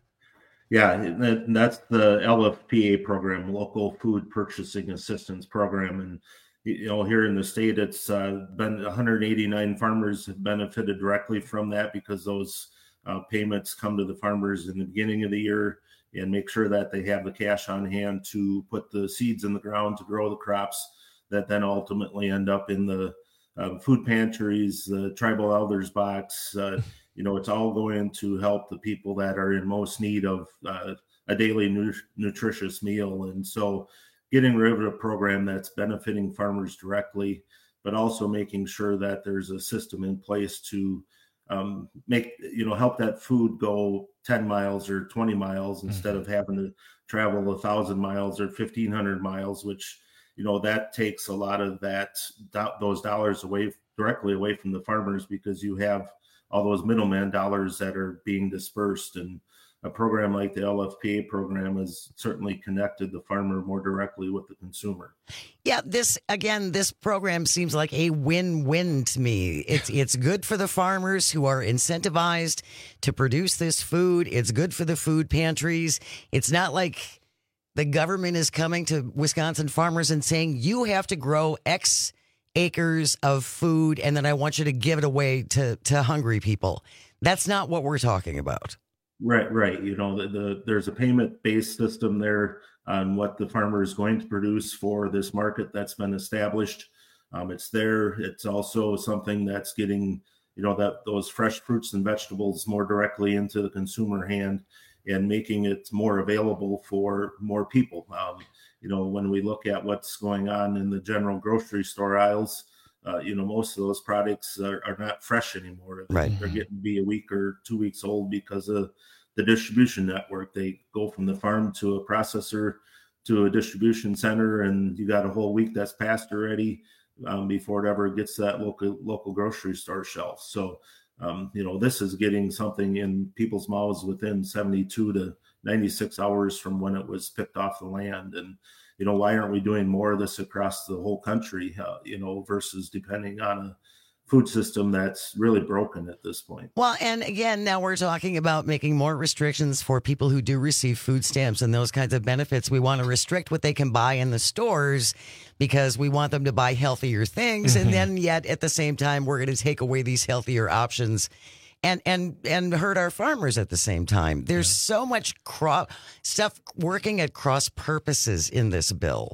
Yeah, and that's the L F P A program, Local Food Purchasing Assistance Program, and you know here in the state, it's uh, been one hundred eighty-nine farmers have benefited directly from that because those uh, payments come to the farmers in the beginning of the year and make sure that they have the cash on hand to put the seeds in the ground to grow the crops that then ultimately end up in the uh, food pantries, the tribal elders box. Uh, you know, it's all going to help the people that are in most need of uh, a daily nu- nutritious meal. And so getting rid of a program that's benefiting farmers directly, but also making sure that there's a system in place to um, make, you know, help that food go ten miles or twenty miles instead mm-hmm. of having to travel a thousand miles or fifteen hundred miles, which, you know, that takes a lot of that, those dollars away directly away from the farmers because you have all those middleman dollars that are being dispersed. And a program like the L F P A program has certainly connected the farmer more directly with the consumer. Yeah, this, again, this program seems like a win-win to me. It's it's good for the farmers who are incentivized to produce this food. It's good for the food pantries. It's not like the government is coming to Wisconsin farmers and saying, you have to grow X acres of food, and then I want you to give it away to, to hungry people. That's not what we're talking about. Right, right. You know, the, the there's a payment-based system there on what the farmer is going to produce for this market that's been established. Um, it's there. It's also something that's getting, you know, that those fresh fruits and vegetables more directly into the consumer hand and making it more available for more people. Um, you know, when we look at what's going on in the general grocery store aisles, uh, you know, most of those products are, are not fresh anymore. Right. They're getting to be a week or two weeks old because of the distribution network. They go from the farm to a processor to a distribution center, and you got a whole week that's passed already um, before it ever gets to that local local grocery store shelf. So, um, you know, this is getting something in people's mouths within seventy-two to ninety-six hours from when it was picked off the land. And, you know, why aren't we doing more of this across the whole country, uh, you know, versus depending on a food system that's really broken at this point? Well, and again, now we're talking about making more restrictions for people who do receive food stamps and those kinds of benefits. We want to restrict what they can buy in the stores because we want them to buy healthier things. Mm-hmm. And then yet at the same time, we're going to take away these healthier options and and and hurt our farmers at the same time. There's yeah. so much cro- stuff working at cross purposes in this bill.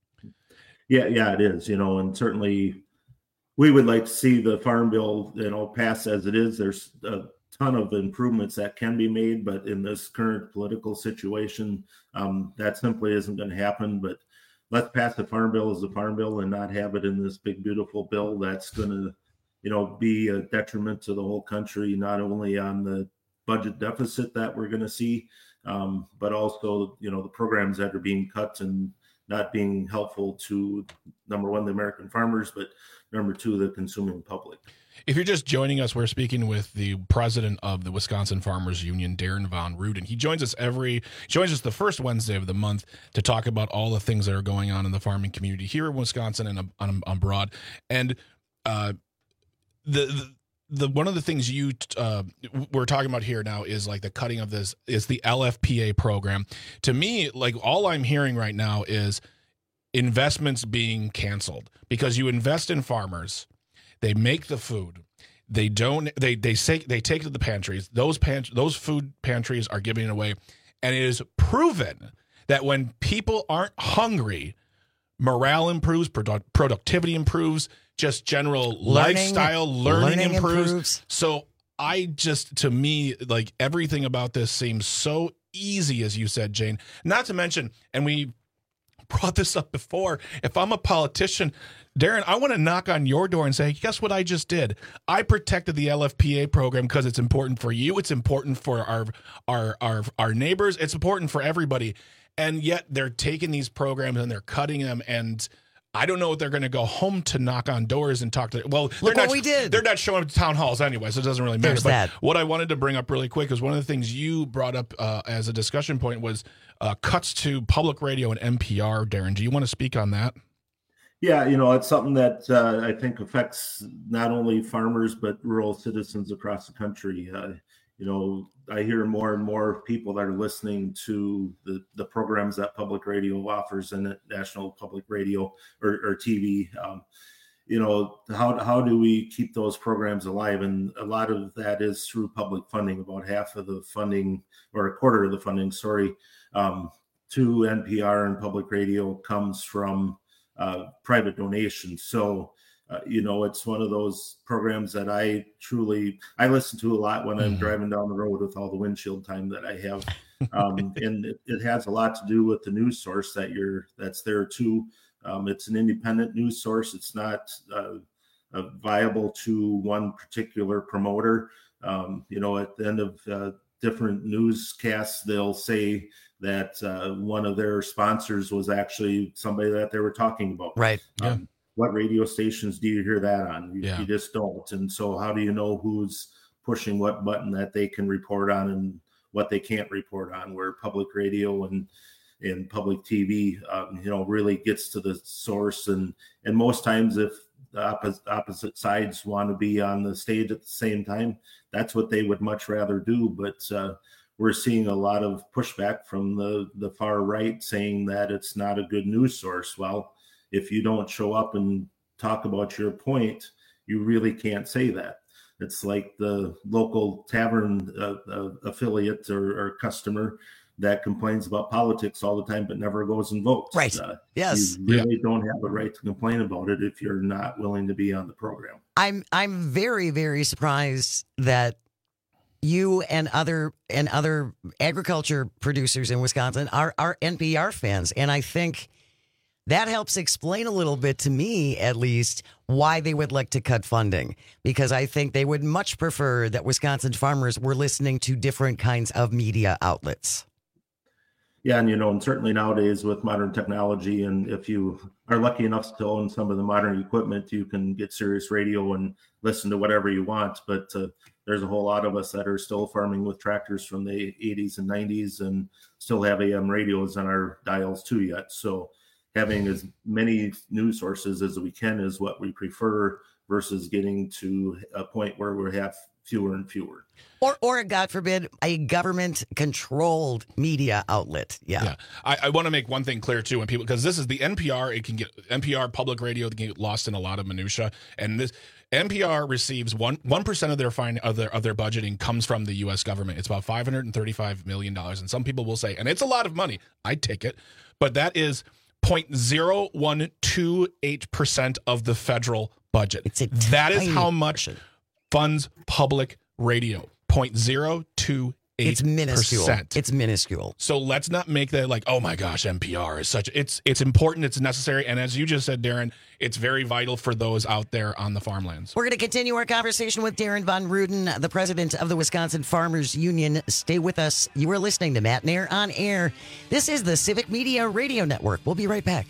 Yeah, yeah, it is, you know, and certainly we would like to see the farm bill, you know, pass as it is. There's a ton of improvements that can be made, but in this current political situation, um, that simply isn't going to happen. But let's pass the farm bill as a farm bill and not have it in this big, beautiful bill that's going to, you know, be a detriment to the whole country, not only on the budget deficit that we're going to see, um, but also, you know, the programs that are being cut and not being helpful to, number one, the American farmers, but number two, the consuming public. If you're just joining us, we're speaking with the president of the Wisconsin Farmers Union, Darren Von Ruden. He joins us every joins us the first Wednesday of the month to talk about all the things that are going on in the farming community here in Wisconsin and um, abroad. And uh, the, the the one of the things you uh, we're talking about here now is like the cutting of this is the L F P A program. To me, like all I'm hearing right now is investments being canceled because you invest in farmers, they make the food, they don't they they say they take it to the pantries. Those pant those food pantries are giving it away, and it is proven that when people aren't hungry, morale improves, produ- productivity improves. Just general learning, lifestyle learning, learning improves. improves. So I just, to me, like everything about this seems so easy, as you said, Jane. Not to mention, and we brought this up before. If I'm a politician, Darren, I want to knock on your door and say, guess what I just did? I protected the L F P A program because it's important for you. It's important for our our our our neighbors. It's important for everybody. And yet they're taking these programs and they're cutting them, and I don't know if they're going to go home to knock on doors and talk to. Well, look not, what we did. They're not showing up to town halls anyway, so it doesn't really matter. There's but that. What I wanted to bring up really quick is one of the things you brought up uh, as a discussion point was uh, cuts to public radio and N P R. Darren, do you want to speak on that? Yeah, you know, it's something that uh, I think affects not only farmers but rural citizens across the country. Uh, you know, I hear more and more people that are listening to the, the programs that public radio offers and national public radio or, or T V. Um, you know, how how do we keep those programs alive? And a lot of that is through public funding. About half of the funding, or a quarter of the funding, sorry, um, to N P R and public radio comes from uh, private donations. So, Uh, you know, it's one of those programs that I truly, I listen to a lot when I'm mm-hmm. driving down the road with all the windshield time that I have. Um, and it, it has a lot to do with the news source that you're, that's there too. Um, it's an independent news source. It's not uh, uh, viable to one particular promoter. Um, you know, at the end of uh, different newscasts, they'll say that uh, one of their sponsors was actually somebody that they were talking about. Right. Um, yeah. What radio stations do you hear that on? You, yeah. you just don't. And so how do you know who's pushing what button that they can report on and what they can't report on, where public radio and and public T V, um, you know, really gets to the source. And, and most times if the opposite, opposite sides want to be on the stage at the same time, that's what they would much rather do. But uh, we're seeing a lot of pushback from the, the far right saying that it's not a good news source. Well, if you don't show up and talk about your point, you really can't say that. It's like the local tavern uh, uh, affiliate or, or customer that complains about politics all the time, but never goes and votes. Right. Uh, yes. You really yeah. don't have a right to complain about it if you're not willing to be on the program. I'm I'm very, very surprised that you and other and other agriculture producers in Wisconsin are, are N P R fans. And I think that helps explain a little bit to me, at least, why they would like to cut funding, because I think they would much prefer that Wisconsin farmers were listening to different kinds of media outlets. Yeah, and you know, and certainly nowadays with modern technology, and if you are lucky enough to own some of the modern equipment, you can get Sirius Radio and listen to whatever you want. But uh, there's a whole lot of us that are still farming with tractors from the eighties and nineties and still have A M radios on our dials too yet. So having as many news sources as we can is what we prefer versus getting to a point where we have fewer and fewer. Or, or God forbid, a government-controlled media outlet. Yeah. Yeah. I, I want to make one thing clear, too, when people, because this is the N P R, it can get, N P R public radio can get lost in a lot of minutia. And this, N P R receives one, 1% of their fine, of their, of their budgeting comes from the U S government. It's about five hundred thirty-five million dollars. And some people will say, and it's a lot of money, I'd take it, but that is zero point zero one two eight percent of the federal budget. It's a that is how much portion. funds public radio. zero point zero two eight percent. It's minuscule. It's minuscule. So let's not make that like, oh my gosh, N P R is such, it's it's important, it's necessary, and as you just said, Darren, it's very vital for those out there on the farmlands. We're going to continue our conversation with Darren Von Ruden, the president of the Wisconsin Farmers Union. Stay with us. You are listening to Matt Nair on Air. This is the Civic Media Radio Network. We'll be right back.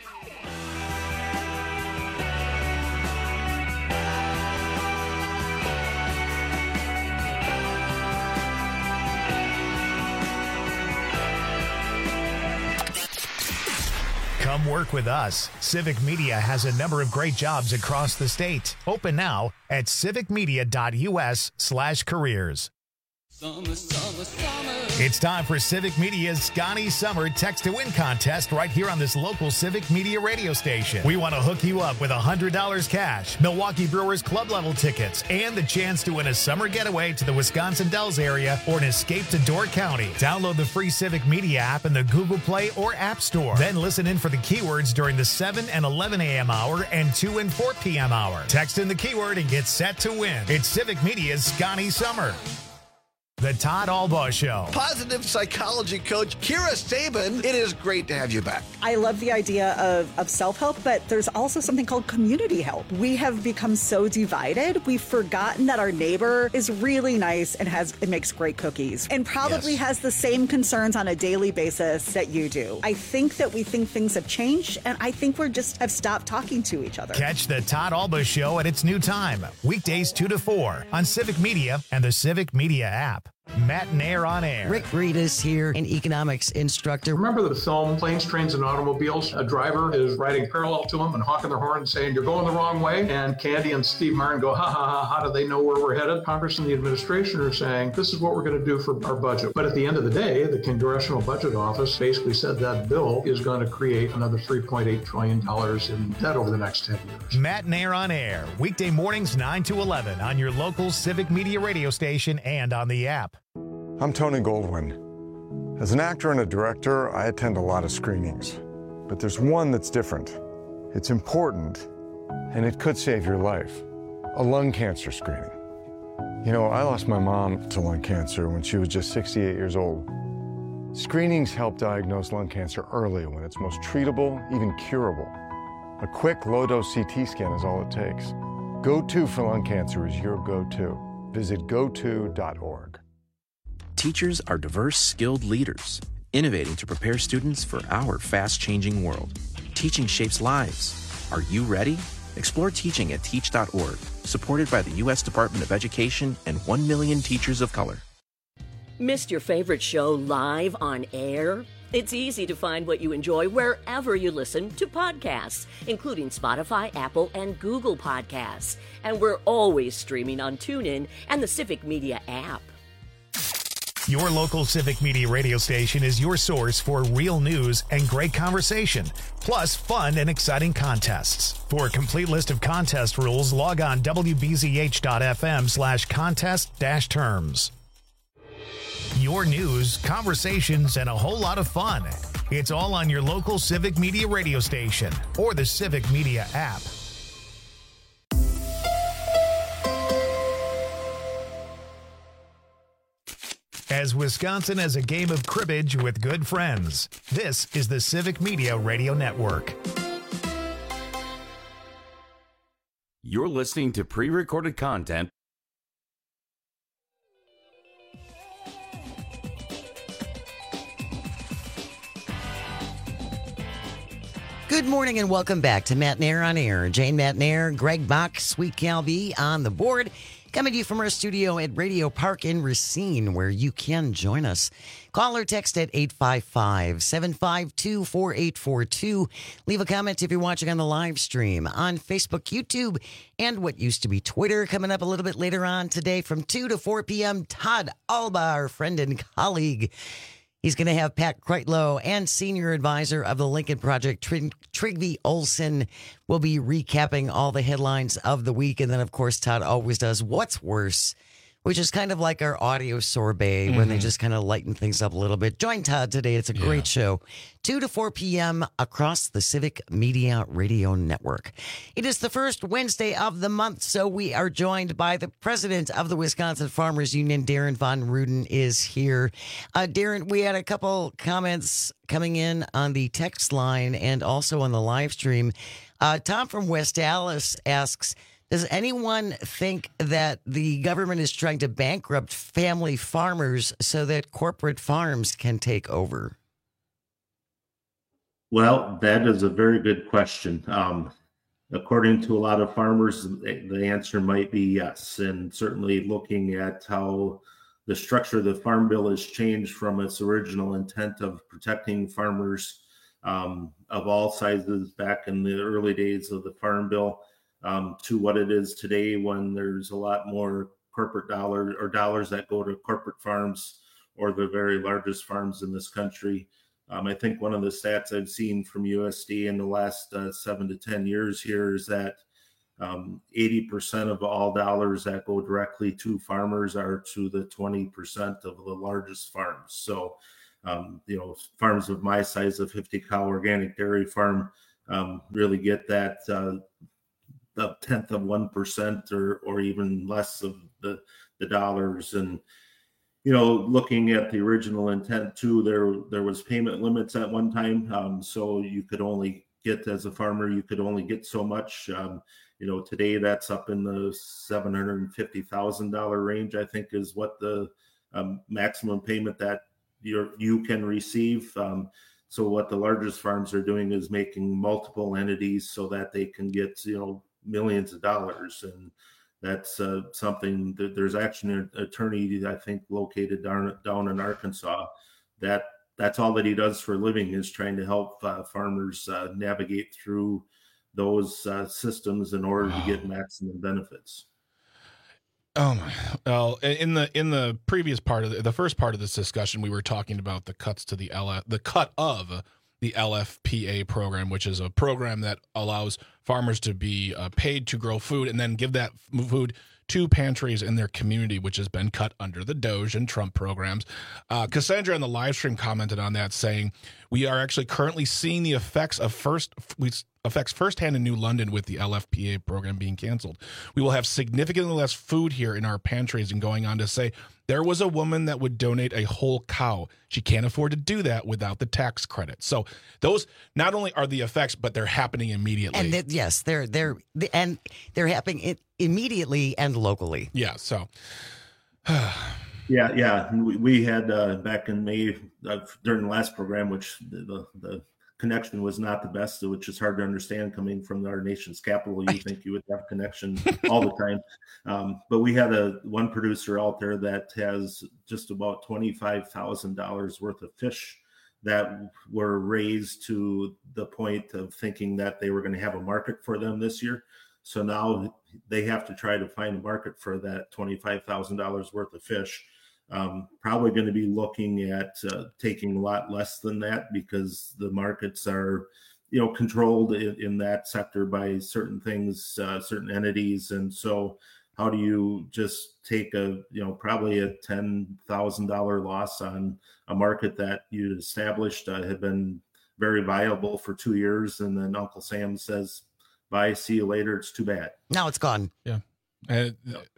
Come work with us. Civic Media has a number of great jobs across the state. Open now at civicmedia.us slash careers. Summer, summer, summer. It's time for Civic Media's Scotty Summer Text to Win contest right here on this local Civic Media radio station. We want to hook you up with one hundred dollars cash, Milwaukee Brewers club level tickets, and the chance to win a summer getaway to the Wisconsin Dells area or an escape to Door County. Download the free Civic Media app in the Google Play or App Store. Then listen in for the keywords during the seven and eleven a.m. hour and two and four p.m. hour. Text in the keyword and get set to win. It's Civic Media's Scotty Summer. The Todd Albaugh Show. Positive psychology coach Kira Sabin, it is great to have you back. I love the idea of, of self-help, but there's also something called community help. We have become so divided, we've forgotten that our neighbor is really nice and has and makes great cookies and probably yes. has the same concerns on a daily basis that you do. I think that we think things have changed, and I think we're just have stopped talking to each other. Catch the Todd Albaugh Show at its new time, weekdays two to four on Civic Media and the Civic Media app. Matt Nair on air. Rick Breedis here, an economics instructor. Remember the film Planes, Trains, and Automobiles? A driver is riding parallel to him and honking their horn and saying, "You're going the wrong way." And Candy and Steve Martin go, ha, ha, ha, how do they know where we're headed? Congress and the administration are saying, this is what we're going to do for our budget. But at the end of the day, the Congressional Budget Office basically said that bill is going to create another three point eight trillion dollars in debt over the next ten years. Matt Nair on air, weekday mornings nine to eleven on your local Civic Media radio station and on the app. I'm Tony Goldwyn. As an actor and a director, I attend a lot of screenings. But there's one that's different. It's important, and it could save your life. A lung cancer screening. You know, I lost my mom to lung cancer when she was just sixty-eight years old. Screenings help diagnose lung cancer early when it's most treatable, even curable. A quick low-dose C T scan is all it takes. Go To for lung cancer is your go-to. Visit go to dot org. Teachers are diverse, skilled leaders, innovating to prepare students for our fast-changing world. Teaching shapes lives. Are you ready? Explore teaching at teach dot org, supported by the U S Department of Education and one million teachers of color. Missed your favorite show live on air? It's easy to find what you enjoy wherever you listen to podcasts, including Spotify, Apple, and Google Podcasts. And we're always streaming on TuneIn and the Civic Media app. Your local Civic Media radio station is your source for real news and great conversation, plus fun and exciting contests. For a complete list of contest rules, log on w b z h dot f m slash contest dash terms. Your news, conversations, and a whole lot of fun. It's all on your local Civic Media radio station or the Civic Media app. As Wisconsin has a game of cribbage with good friends, this is the Civic Media Radio Network. You're listening to pre-recorded content. Good morning and welcome back to Matt Nair on Air. Jane Matt Nair, Greg Bach, Sweet Cal B on the board. Coming to you from our studio at Radio Park in Racine, where you can join us. Call or text at eight five five, seven five two, four eight four two. Leave a comment if you're watching on the live stream on Facebook, YouTube, and what used to be Twitter. Coming up a little bit later on today from two to four p.m., Todd Albaugh, our friend and colleague. He's going to have Pat Kreitlow and senior advisor of the Lincoln Project, Trig- Trygve Olsen, will be recapping all the headlines of the week. And then, of course, Todd always does What's Worse, which is kind of like our audio sorbet mm-hmm. when they just kind of lighten things up a little bit. Join Todd today. It's a yeah. great show. two to four p.m. across the Civic Media Radio Network. It is the first Wednesday of the month, so we are joined by the president of the Wisconsin Farmers Union, Darren Von Ruden, is here. Uh, Darren, we had a couple comments coming in on the text line and also on the live stream. Uh, Tom from West Allis asks, does anyone think that the government is trying to bankrupt family farmers so that corporate farms can take over? Well, that is a very good question. Um, according to a lot of farmers, the answer might be yes. And certainly looking at how the structure of the Farm Bill has changed from its original intent of protecting farmers um, of all sizes back in the early days of the Farm Bill. Um, to what it is today, when there's a lot more corporate dollars or dollars that go to corporate farms or the very largest farms in this country. Um, I think one of the stats I've seen from U S D in the last uh, seven to ten years here is that um, eighty percent of all dollars that go directly to farmers are to the twenty percent of the largest farms. So, um, you know, farms of my size, a fifty cow organic dairy farm, um, really get that uh, a tenth of one percent or or even less of the the dollars. And you know, looking at the original intent too, there there was payment limits at one time, um, so you could only get, as a farmer, you could only get so much. Um, you know, today that's up in the seven hundred fifty thousand dollars range, I think, is what the um, maximum payment that you you can receive. Um, so what the largest farms are doing is making multiple entities so that they can get, you know, millions of dollars. And that's uh, something that there's actually an attorney, I think, located down, down in Arkansas, that that's all that he does for a living, is trying to help uh, farmers uh, navigate through those uh, systems in order to get maximum benefits. Oh my! Well, in the in the previous part of the, the first part of this discussion, we were talking about the cuts to the L F, the cut of the L F P A program, which is a program that allows farmers to be uh, paid to grow food and then give that food to pantries in their community, which has been cut under the Doge and Trump programs. Uh, Cassandra on the live stream commented on that, saying, we are actually currently seeing the effects of first we effects firsthand in New London with the L F P A program being canceled. We will have significantly less food here in our pantries, and going on to say, there was a woman that would donate a whole cow. She can't afford to do that without the tax credit. So those not only are the effects, but they're happening immediately. And th- yes, they're they're and they're happening it immediately and locally. Yeah. So. yeah, yeah. We, we had uh, back in May uh, during the last program, which the, the connection was not the best, which is hard to understand coming from our nation's capital. You think you would have connection all the time. Um, but we had a one producer out there that has just about twenty-five thousand dollars worth of fish that were raised to the point of thinking that they were going to have a market for them this year. So now they have to try to find a market for that twenty-five thousand dollars worth of fish. Um, probably going to be looking at uh, taking a lot less than that, because the markets are, you know, controlled in, in that sector by certain things, uh, certain entities. And so how do you just take a, you know, probably a ten thousand dollars loss on a market that you established uh, had been very viable for two years. And then Uncle Sam says, bye, see you later. It's too bad. Now it's gone. Yeah. And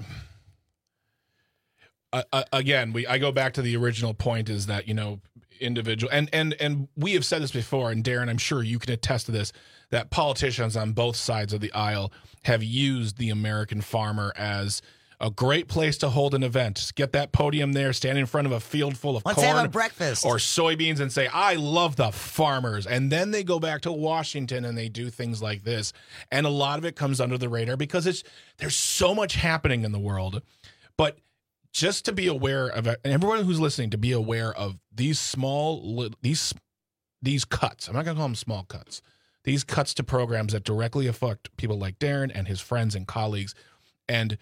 uh, uh, again, we I go back to the original point, is that, you know, individual and and and we have said this before, and Darren, I'm sure you can attest to this, that politicians on both sides of the aisle have used the American farmer as a great place to hold an event. Just get that podium there, stand in front of a field full of Let's corn have a breakfast or soybeans and say, I love the farmers. And then they go back to Washington and they do things like this. And a lot of it comes under the radar because it's there's so much happening in the world. But just to be aware of it, and everyone who's listening to be aware of these small, these these cuts. I'm not going to call them small cuts. These cuts to programs that directly affect people like Darren and his friends and colleagues. And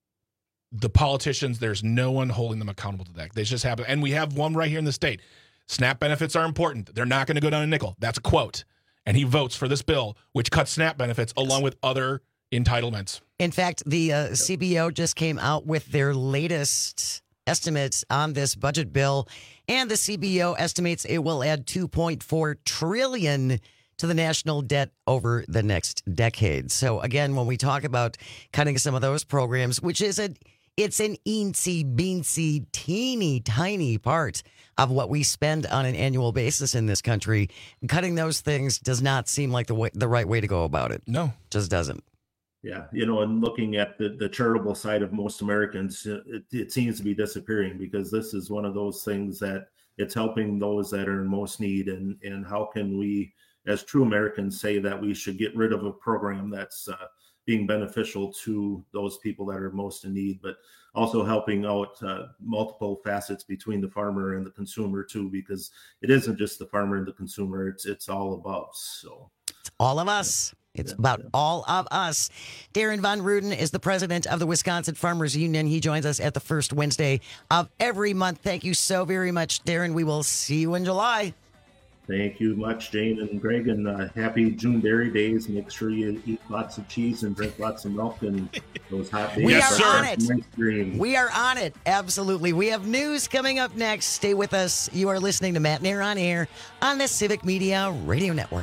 the politicians, there's no one holding them accountable to that. They just happen. And we have one right here in the state. SNAP benefits are important. They're not going to go down a nickel. That's a quote. And he votes for this bill, which cuts SNAP benefits along with other entitlements. In fact, the uh, C B O just came out with their latest estimates on this budget bill, and the C B O estimates it will add two point four trillion dollars to the national debt over the next decade. So again, when we talk about cutting some of those programs, which is a it's an eensy beensy teeny tiny part of what we spend on an annual basis in this country, cutting those things does not seem like the way, the right way to go about it. No, just doesn't. Yeah, you know, and looking at the, the charitable side of most Americans, it, it seems to be disappearing, because this is one of those things that it's helping those that are in most need. And, and how can we, as true Americans, say that we should get rid of a program that's uh, being beneficial to those people that are most in need, but also helping out uh, multiple facets between the farmer and the consumer too, because it isn't just the farmer and the consumer, it's it's all above. So it's all of us. It's about all of us. Darren Von Ruden is the president of the Wisconsin Farmers Union. He joins us at the first Wednesday of every month. Thank you so very much, Darren. We will see you in July. Thank you much, Jane and Greg, and uh, happy June Dairy Days. Make sure you eat lots of cheese and drink lots of milk and those hot days. We yes, are on it. Nice we are on it. Absolutely. We have news coming up next. Stay with us. You are listening to Matt Nair on Air on the Civic Media Radio Network.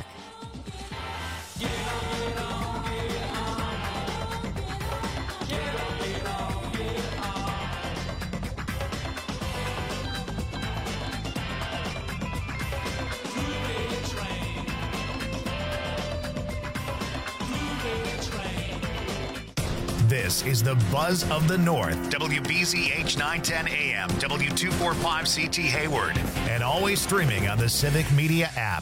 This is the Buzz of the North. W B Z H nine ten A M, W two forty-five C T Hayward, and always streaming on the Civic Media app.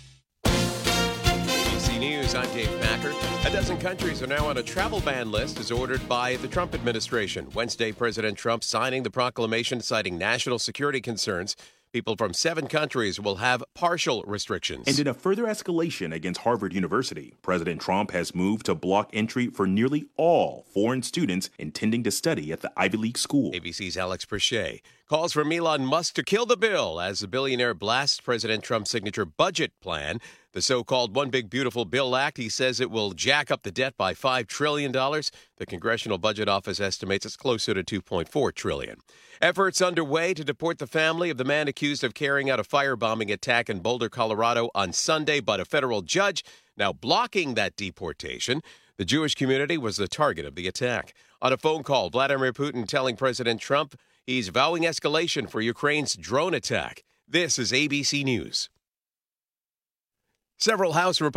A B C News, I'm Dave Packer. A dozen countries are now on a travel ban list as ordered by the Trump administration. Wednesday, President Trump signing the proclamation citing national security concerns. People from seven countries will have partial restrictions. And in a further escalation against Harvard University, President Trump has moved to block entry for nearly all foreign students intending to study at the Ivy League school. A B C's Alex Perche calls for Elon Musk to kill the bill as the billionaire blasts President Trump's signature budget plan. The so-called One Big Beautiful Bill Act, he says it will jack up the debt by five trillion dollars. The Congressional Budget Office estimates it's closer to two point four trillion dollars. Efforts underway to deport the family of the man accused of carrying out a firebombing attack in Boulder, Colorado on Sunday, but a federal judge now blocking that deportation. The Jewish community was the target of the attack. On a phone call, Vladimir Putin telling President Trump he's vowing escalation for Ukraine's drone attack. This is A B C News. Several House Republicans